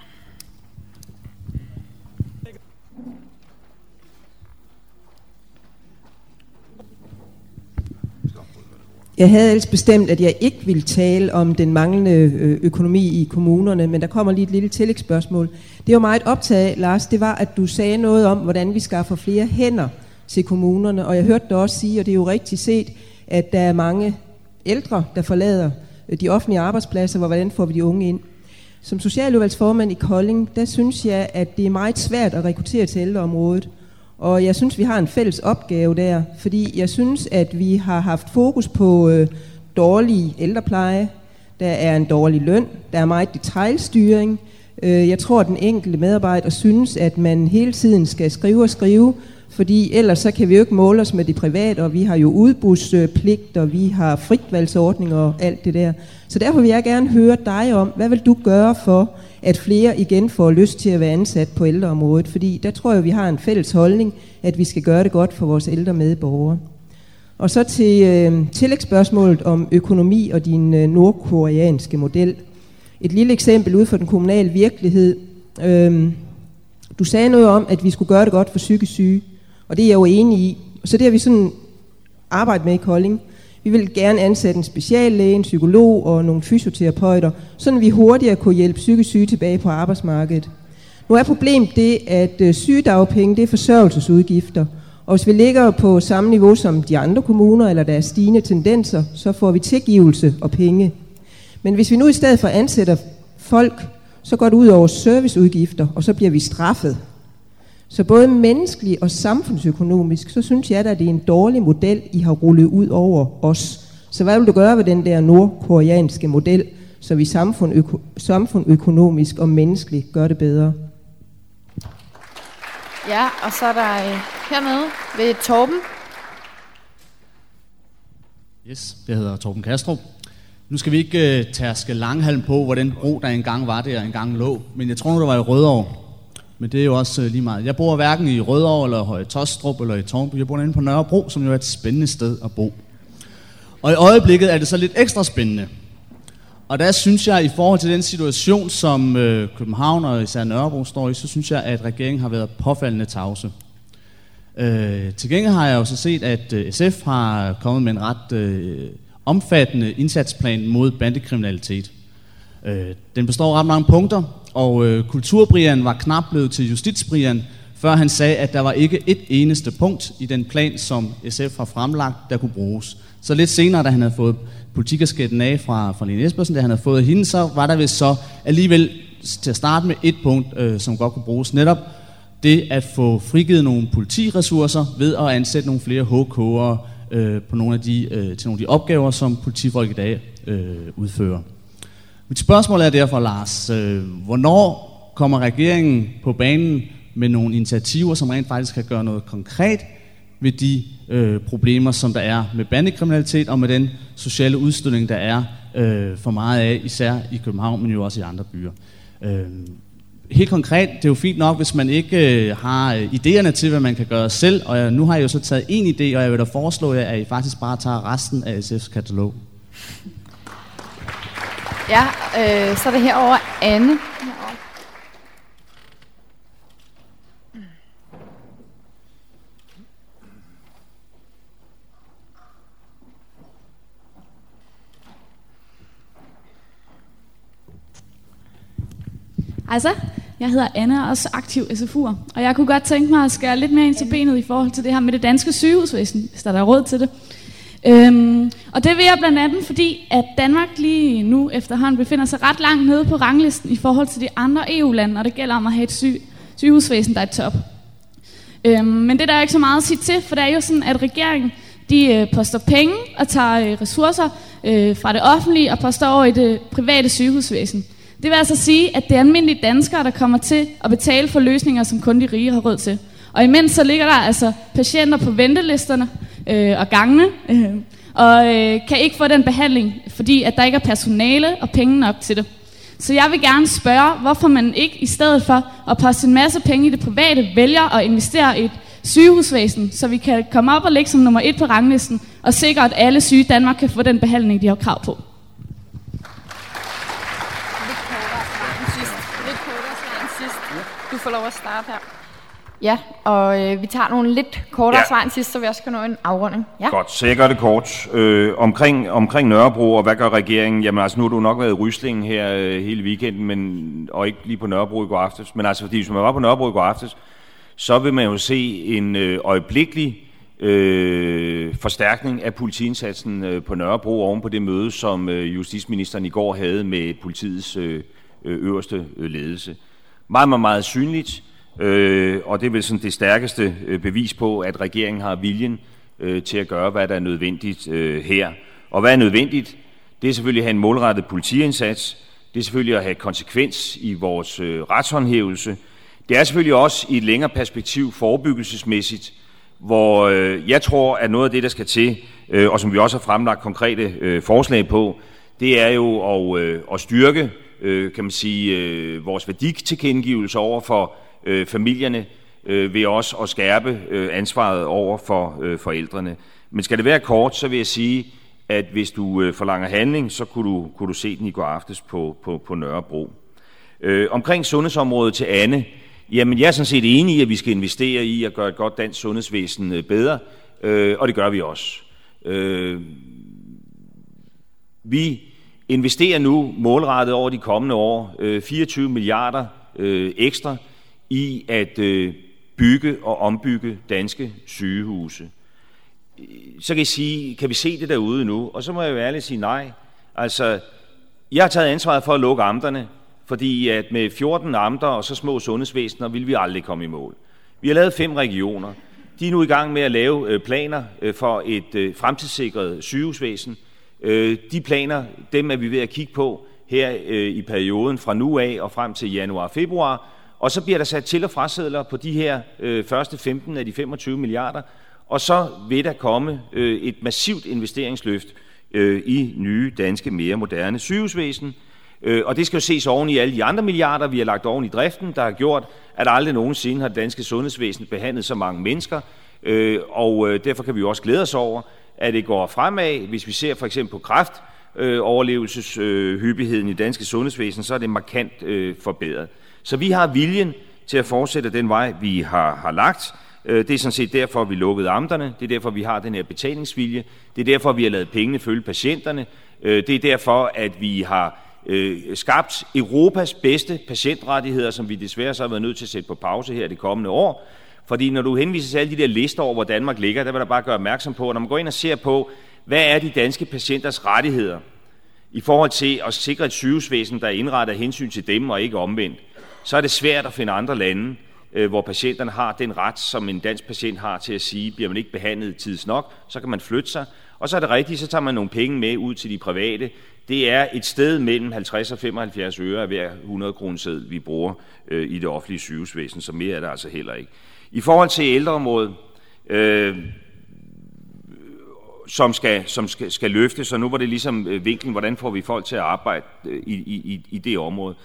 Jeg havde ellers bestemt, at jeg ikke ville tale om den manglende økonomi i kommunerne, men der kommer lige et lille tillægsspørgsmål. Det var meget optaget, Lars, det var, at du sagde noget om, hvordan vi skaffer flere hænder til kommunerne, og jeg hørte dig også sige, og det er jo rigtigt set, at der er mange ældre, der forlader de offentlige arbejdspladser, hvor hvordan får vi de unge ind. Som socialudvalgsformand i Kolding, der synes jeg, at det er meget svært at rekruttere til ældreområdet. Og jeg synes, vi har en fælles opgave der, fordi jeg synes, at vi har haft fokus på øh, dårlig ældrepleje, der er en dårlig løn, der er meget detailstyring. Øh, jeg tror, at den enkelte medarbejder synes, at man hele tiden skal skrive og skrive, fordi ellers så kan vi jo ikke måle os med det private, og vi har jo udbudspligt, og vi har fritvalgsordninger og alt det der. Så derfor vil jeg gerne høre dig om, hvad vil du gøre for, at flere igen får lyst til at være ansat på ældreområdet? Fordi der tror jeg, vi har en fælles holdning, at vi skal gøre det godt for vores ældre medborgere. Og så til øh, tillægsspørgsmålet om økonomi og din øh, nordkoreanske model. Et lille eksempel ud fra den kommunale virkelighed. Øh, du sagde noget om, at vi skulle gøre det godt for psykisk syge, og det er jeg jo enig i. Så det har vi sådan arbejdet med i Kolding. Vi vil gerne ansætte en speciallæge, en psykolog og nogle fysioterapeuter, så vi hurtigere kunne hjælpe psykisk syge tilbage på arbejdsmarkedet. Nu er problemet det, at sygedagpenge, det er forsørgelsesudgifter, og hvis vi ligger på samme niveau som de andre kommuner, eller der er stigende tendenser, så får vi tilgivelse og penge. Men hvis vi nu i stedet for ansætter folk, så går det ud over serviceudgifter, og så bliver vi straffet. Så både menneskeligt og samfundsøkonomisk, så synes jeg, at det er en dårlig model, I har rullet ud over os. Så hvad vil du gøre ved den der nordkoreanske model, så vi samfund, øko, samfund økonomisk og menneskeligt gør det bedre? Ja, og så er der øh, hernede ved Torben. Yes, jeg hedder Torben Kastrup. Nu skal vi ikke uh, tærske langhalm på, hvor den bro, der engang var der, engang lå. Men jeg tror nu, der var i Rødovre. Men det er jo også uh, lige meget. Jeg bor hverken i Rødovre, eller Høje Taastrup, eller i Tårnby. Jeg bor inde på Nørrebro, som jo er et spændende sted at bo. Og i øjeblikket er det så lidt ekstra spændende. Og der synes jeg, i forhold til den situation, som øh, København og især Nørrebro står i, så synes jeg, at regeringen har været påfaldende tavse. Øh, til gengæld har jeg jo så set, at øh, S F har kommet med en ret øh, omfattende indsatsplan mod bandekriminalitet. Øh, den består af ret mange punkter, og øh, Kulturbrian var knap blevet til Justitsbrian, før han sagde, at der var ikke et eneste punkt i den plan, som S F har fremlagt, der kunne bruges. Så lidt senere, da han havde fået politikasketten af fra, fra Lene Espersen, da han havde fået hende, så var der vist så alligevel til at starte med et punkt, øh, som godt kunne bruges. Netop det at få frigivet nogle politiressourcer ved at ansætte nogle flere H K'ere øh, på nogle af de, øh, til nogle af de opgaver, som politifolk i dag øh, udfører. Mit spørgsmål er derfor, Lars, øh, hvornår kommer regeringen på banen med nogle initiativer, som rent faktisk kan gøre noget konkret ved de øh, problemer, som der er med bandekriminalitet og med den sociale udstødning, der er øh, for meget af, især i København, men jo også i andre byer. Øh, helt konkret, det er jo fint nok, hvis man ikke øh, har øh, idéerne til, hvad man kan gøre selv, og jeg, nu har jeg jo så taget en idé, og jeg vil da foreslå jer, at I faktisk bare tager resten af S F's katalog. Ja, øh, så er det herovre Anne. Herovre. Altså, jeg hedder Anne og er også aktiv S F U'er, og jeg kunne godt tænke mig at skære lidt mere ind til benet i forhold til det her med det danske sygehusvæsen, hvis der er råd til det. Øhm, og det vil jeg blandt andet, fordi at Danmark lige nu efterhånden befinder sig ret langt nede på ranglisten i forhold til de andre E U-lande, når det gælder om at have et syg, sygehusvæsen, der er top. Øhm, men det der er ikke så meget at sige til, for det er jo sådan, at regeringen de øh, poster penge og tager øh, ressourcer øh, fra det offentlige og poster over i det private sygehusvæsen. Det vil altså sige, at det er almindelige danskere, der kommer til at betale for løsninger, som kun de rige har råd til. Og imens så ligger der altså patienter på ventelisterne øh, og gangene, øh, og øh, kan ikke få den behandling, fordi at der ikke er personale og penge nok til det. Så jeg vil gerne spørge, hvorfor man ikke i stedet for at poste en masse penge i det private, vælger at investere i et sygehusvæsen, så vi kan komme op og ligge som nummer et på ranglisten, og sikre, at alle syge i Danmark kan få den behandling, de har krav på. Du får lov at starte her. Ja, og øh, vi tager nogle lidt kortere ja. svar end sidst, så vi også kan nå en afrunding. Ja. Godt, så jeg gør det kort. Øh, omkring, omkring Nørrebro, og hvad gør regeringen? Jamen altså, nu har du nok været i Rysling her øh, hele weekenden, men, og ikke lige på Nørrebro i går aftes. Men altså, fordi hvis man var på Nørrebro i går aftes, så vil man jo se en øh, øjeblikkelig øh, forstærkning af politiindsatsen øh, på Nørrebro oven på det møde, som øh, justitsministeren i går havde med politiets øh, øverste øh, ledelse. Meget, meget, meget synligt, øh, og det er vel sådan det stærkeste øh, bevis på, at regeringen har viljen øh, til at gøre, hvad der er nødvendigt øh, her. Og hvad er nødvendigt? Det er selvfølgelig at have en målrettet politiindsats. Det er selvfølgelig at have konsekvens i vores øh, retshåndhævelse. Det er selvfølgelig også i et længere perspektiv forebyggelsesmæssigt, hvor øh, jeg tror, at noget af det, der skal til, øh, og som vi også har fremlagt konkrete øh, forslag på, det er jo at, øh, at styrke Øh, kan man sige, øh, vores værditilkendegivelse over for øh, familierne øh, ved også at skærpe øh, ansvaret over for øh, forældrene. Men skal det være kort, så vil jeg sige, at hvis du øh, forlanger handling, så kunne du, kunne du se den i går aftes på, på, på Nørrebro. Øh, omkring sundhedsområdet til Anne, jamen jeg er sådan set enig i, at vi skal investere i at gøre et godt dansk sundhedsvæsen øh, bedre, øh, og det gør vi også. Øh, vi investerer nu målrettet over de kommende år øh, fireogtyve milliarder øh, ekstra i at øh, bygge og ombygge danske sygehuse. Så kan I sige, kan vi se det derude nu? Og så må jeg jo ærligt sige nej. Altså, jeg har taget ansvaret for at lukke amterne, fordi at med fjorten amter og så små sundhedsvæsener vil vi aldrig komme i mål. Vi har lavet fem regioner. De er nu i gang med at lave øh, planer øh, for et øh, fremtidssikret sygehusvæsen. De planer, dem er vi ved at kigge på her øh, i perioden fra nu af og frem til januar-februar, og så bliver der sat til- og frasedler på de her øh, første femten af de femogtyve milliarder, og så vil der komme øh, et massivt investeringsløft øh, i nye danske, mere moderne sygehusvæsen, øh, og det skal jo ses oven i alle de andre milliarder, vi har lagt oven i driften, der har gjort, at aldrig nogensinde har det danske sundhedsvæsen behandlet så mange mennesker, øh, og øh, derfor kan vi jo også glæde os over, at det går fremad. Hvis vi ser for eksempel på kræft, øh, overlevelseshyppigheden øh, i danske sundhedsvæsen, så er det markant øh, forbedret. Så vi har viljen til at fortsætte den vej, vi har, har lagt. Det er sådan set derfor, vi lukkede amterne. Det er derfor, vi har den her betalingsvilje. Det er derfor, vi har lavet pengene følge patienterne. Det er derfor, at vi har øh, skabt Europas bedste patientrettigheder, som vi desværre så har været nødt til at sætte på pause her det kommende år. Fordi når du henviser til alle de der lister over, hvor Danmark ligger, der vil der bare gøre opmærksom på, at når man går ind og ser på, hvad er de danske patienters rettigheder i forhold til at sikre et sygehusvæsen, der er indrettet af hensyn til dem og ikke omvendt, så er det svært at finde andre lande, hvor patienterne har den ret, som en dansk patient har til at sige, bliver man ikke behandlet tids nok, så kan man flytte sig. Og så er det rigtigt, så tager man nogle penge med ud til de private. Det er et sted mellem halvtreds og femoghalvfjerds øre af hver hundrede kroner seddel, vi bruger øh, i det offentlige sygehusvæsen, så mere er det altså heller ikke. I forhold til ældreområdet, øh, som, skal, som skal, skal løftes, så nu var det ligesom øh, vinklen, hvordan får vi folk til at arbejde øh, i, i, i det område.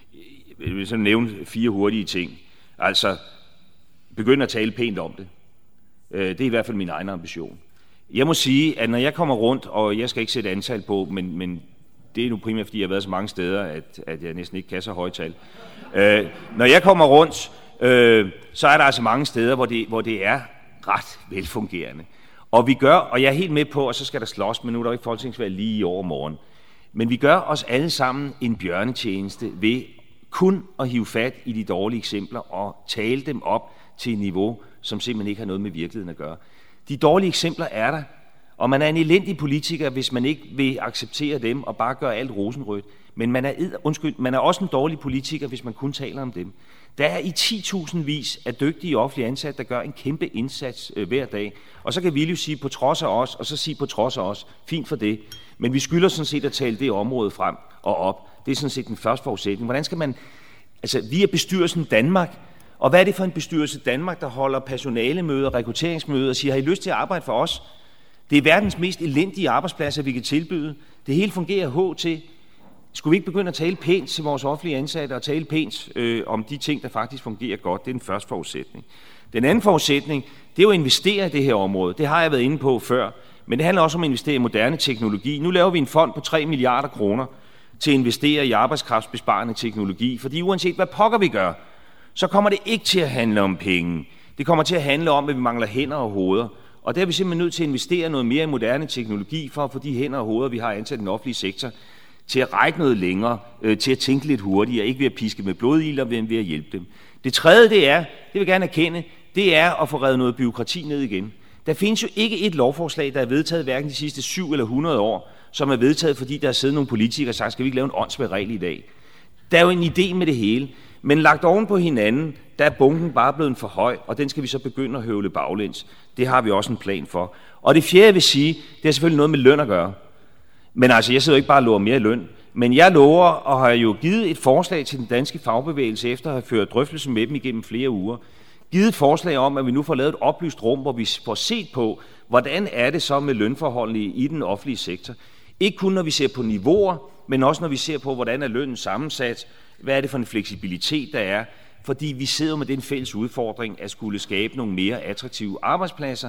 Jeg vil så nævne fire hurtige ting. Altså, begynd at tale pænt om det. Det er i hvert fald min egen ambition. Jeg må sige, at når jeg kommer rundt, og jeg skal ikke sætte antal på, men, men det er nu primært, fordi jeg har været så mange steder, at, at jeg næsten ikke kan så højt tal. Øh, når jeg kommer rundt, øh, så er der altså mange steder, hvor det, hvor det er ret velfungerende. Og vi gør, og jeg er helt med på, og så skal der slås, men nu er der ikke folketingsvalg lige i overmorgen. Men vi gør os alle sammen en bjørnetjeneste ved kun at hive fat i de dårlige eksempler og tale dem op til et niveau, som simpelthen ikke har noget med virkeligheden at gøre. De dårlige eksempler er der, og man er en elendig politiker, hvis man ikke vil acceptere dem og bare gøre alt rosenrødt. Men man er, undskyld, man er også en dårlig politiker, hvis man kun taler om dem. Der er i ti tusind vis af dygtige offentlige ansatte, der gør en kæmpe indsats øh, hver dag. Og så kan vi jo sige på trods af os, og så sige på trods af os. Fint for det. Men vi skylder sådan set at tale det område frem og op. Det er sådan set den første forudsætning. Hvordan skal man... Altså, vi er bestyrelsen Danmark, og hvad er det for en bestyrelse Danmark, der holder personalemøder, rekrutteringsmøder og siger, har I lyst til at arbejde for os? Det er verdens mest elendige arbejdspladser, vi kan tilbyde. Det hele fungerer H til. Skulle vi ikke begynde at tale pænt til vores offentlige ansatte og tale pænt øh, om de ting, der faktisk fungerer godt? Det er den første forudsætning. Den anden forudsætning, det er jo at investere i det her område. Det har jeg været inde på før. Men det handler også om at investere i moderne teknologi. Nu laver vi en fond på tre milliarder kroner til at investere i arbejdskraftsbesparende teknologi. Fordi uanset hvad pokker vi gør, så kommer det ikke til at handle om penge. Det kommer til at handle om, at vi mangler hænder og hoveder. Og der er vi simpelthen nødt til at investere noget mere i moderne teknologi, for at få de hænder og hoveder, vi har ansat i den offentlige sektor, til at række noget længere, øh, til at tænke lidt hurtigere, ikke ved at piske med blodilder, men ved at hjælpe dem. Det tredje, det er, det vil jeg gerne erkende, det er at få revet noget byråkrati ned igen. Der findes jo ikke et lovforslag, der er vedtaget hverken de sidste syv eller hundrede år, som er vedtaget, fordi der er siddet nogle politikere og sagt, skal vi ikke lave en åndssvag regel i dag? Der er jo en idé med det hele, men lagt oven på hinanden, der er bunken bare blevet for høj, og den skal vi så begynde at høvle baglæns. Det har vi også en plan for. Og det fjerde, jeg vil sige, det har selvfølgelig noget med løn at gøre. Men altså, jeg sidder ikke bare og lover mere løn, men jeg lover og har jo givet et forslag til den danske fagbevægelse, efter at have ført drøftelse med dem igennem flere uger, givet et forslag om, at vi nu får lavet et oplyst rum, hvor vi får set på, hvordan er det så med lønforholdene i den offentlige sektor. Ikke kun når vi ser på niveauer, men også når vi ser på, hvordan er lønnen sammensat, hvad er det for en fleksibilitet, der er, fordi vi sidder med den fælles udfordring at skulle skabe nogle mere attraktive arbejdspladser.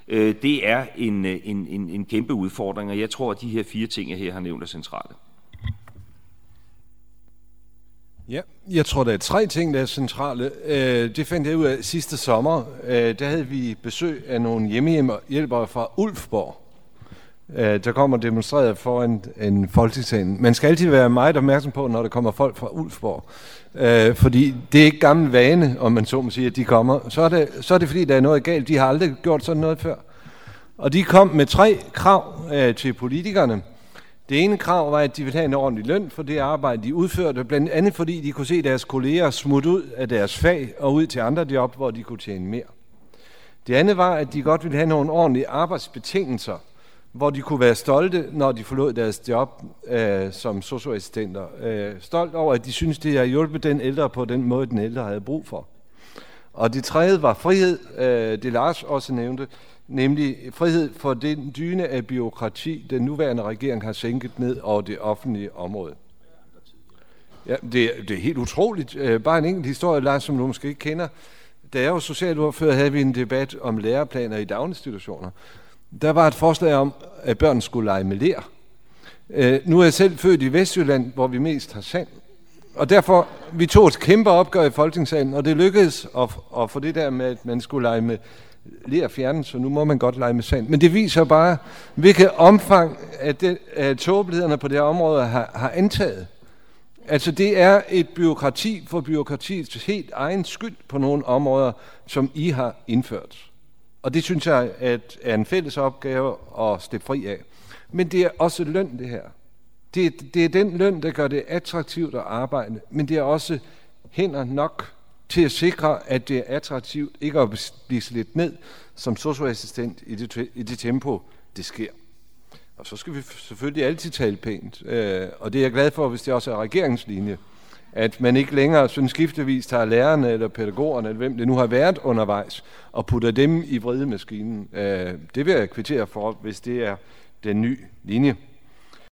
Det er en, en, en, en kæmpe udfordring, og jeg tror, at de her fire ting, jeg her har nævnt, er centrale. Ja, jeg tror, der er tre ting, der er centrale. Det fandt jeg ud af sidste sommer. Der havde vi besøg af nogle hjemmehjælpere fra Ulfborg, der kommer demonstreret foran en folketingssalen. Man skal altid være meget opmærksom på, når der kommer folk fra Ulfborg. Øh, fordi det er ikke gammel vane, om man så må sige, at de kommer. Så er, det, så er det fordi, der er noget galt. De har aldrig gjort sådan noget før. Og de kom med tre krav øh, til politikerne. Det ene krav var, at de ville have en ordentlig løn for det arbejde, de udførte. Blandt andet fordi, de kunne se deres kolleger smutte ud af deres fag og ud til andre job, hvor de kunne tjene mere. Det andet var, at de godt ville have nogle ordentlige arbejdsbetingelser, hvor de kunne være stolte, når de forlod deres job øh, som socioassistenter. Øh, stolt over, at de synes, det har hjulpet den ældre på den måde, den ældre havde brug for. Og det tredje var frihed, øh, det Lars også nævnte, nemlig frihed for den dyne af byråkrati, den nuværende regering har sænket ned over det offentlige område. Ja, det, det er helt utroligt. Øh, bare en enkelt historie, Lars, som du måske ikke kender. Da jeg var socialordfører, havde vi en debat om læreplaner i daginstitutioner. Der var et forslag om, at børn skulle lege med ler. Øh, nu er jeg selv født i Vestjylland, hvor vi mest har sand. Og derfor, vi tog et kæmpe opgør i Folketingssalen, og det lykkedes at, at få det der med, at man skulle lege med ler fjernet, så nu må man godt lege med sand. Men det viser bare, hvilket omfang at, det, at tåbelighederne på det her område har, har antaget. Altså det er et byråkrati for byråkratiets helt egen skyld på nogle områder, som I har indført. Og det synes jeg at er en fælles opgave at slippe fri af. Men det er også løn, det her. Det, det er den løn, der gør det attraktivt at arbejde, men det er også hænder nok til at sikre, at det er attraktivt ikke at blive slidt ned som socioassistent i det, i det tempo, det sker. Og så skal vi selvfølgelig altid tale pænt, øh, og det er jeg glad for, hvis det også er regeringslinje, at man ikke længere sådan skiftevis tager lærerne eller pædagogerne, eller hvem det nu har været undervejs, og putter dem i vredemaskinen. Øh, det vil jeg kvittere for, hvis det er den nye linje.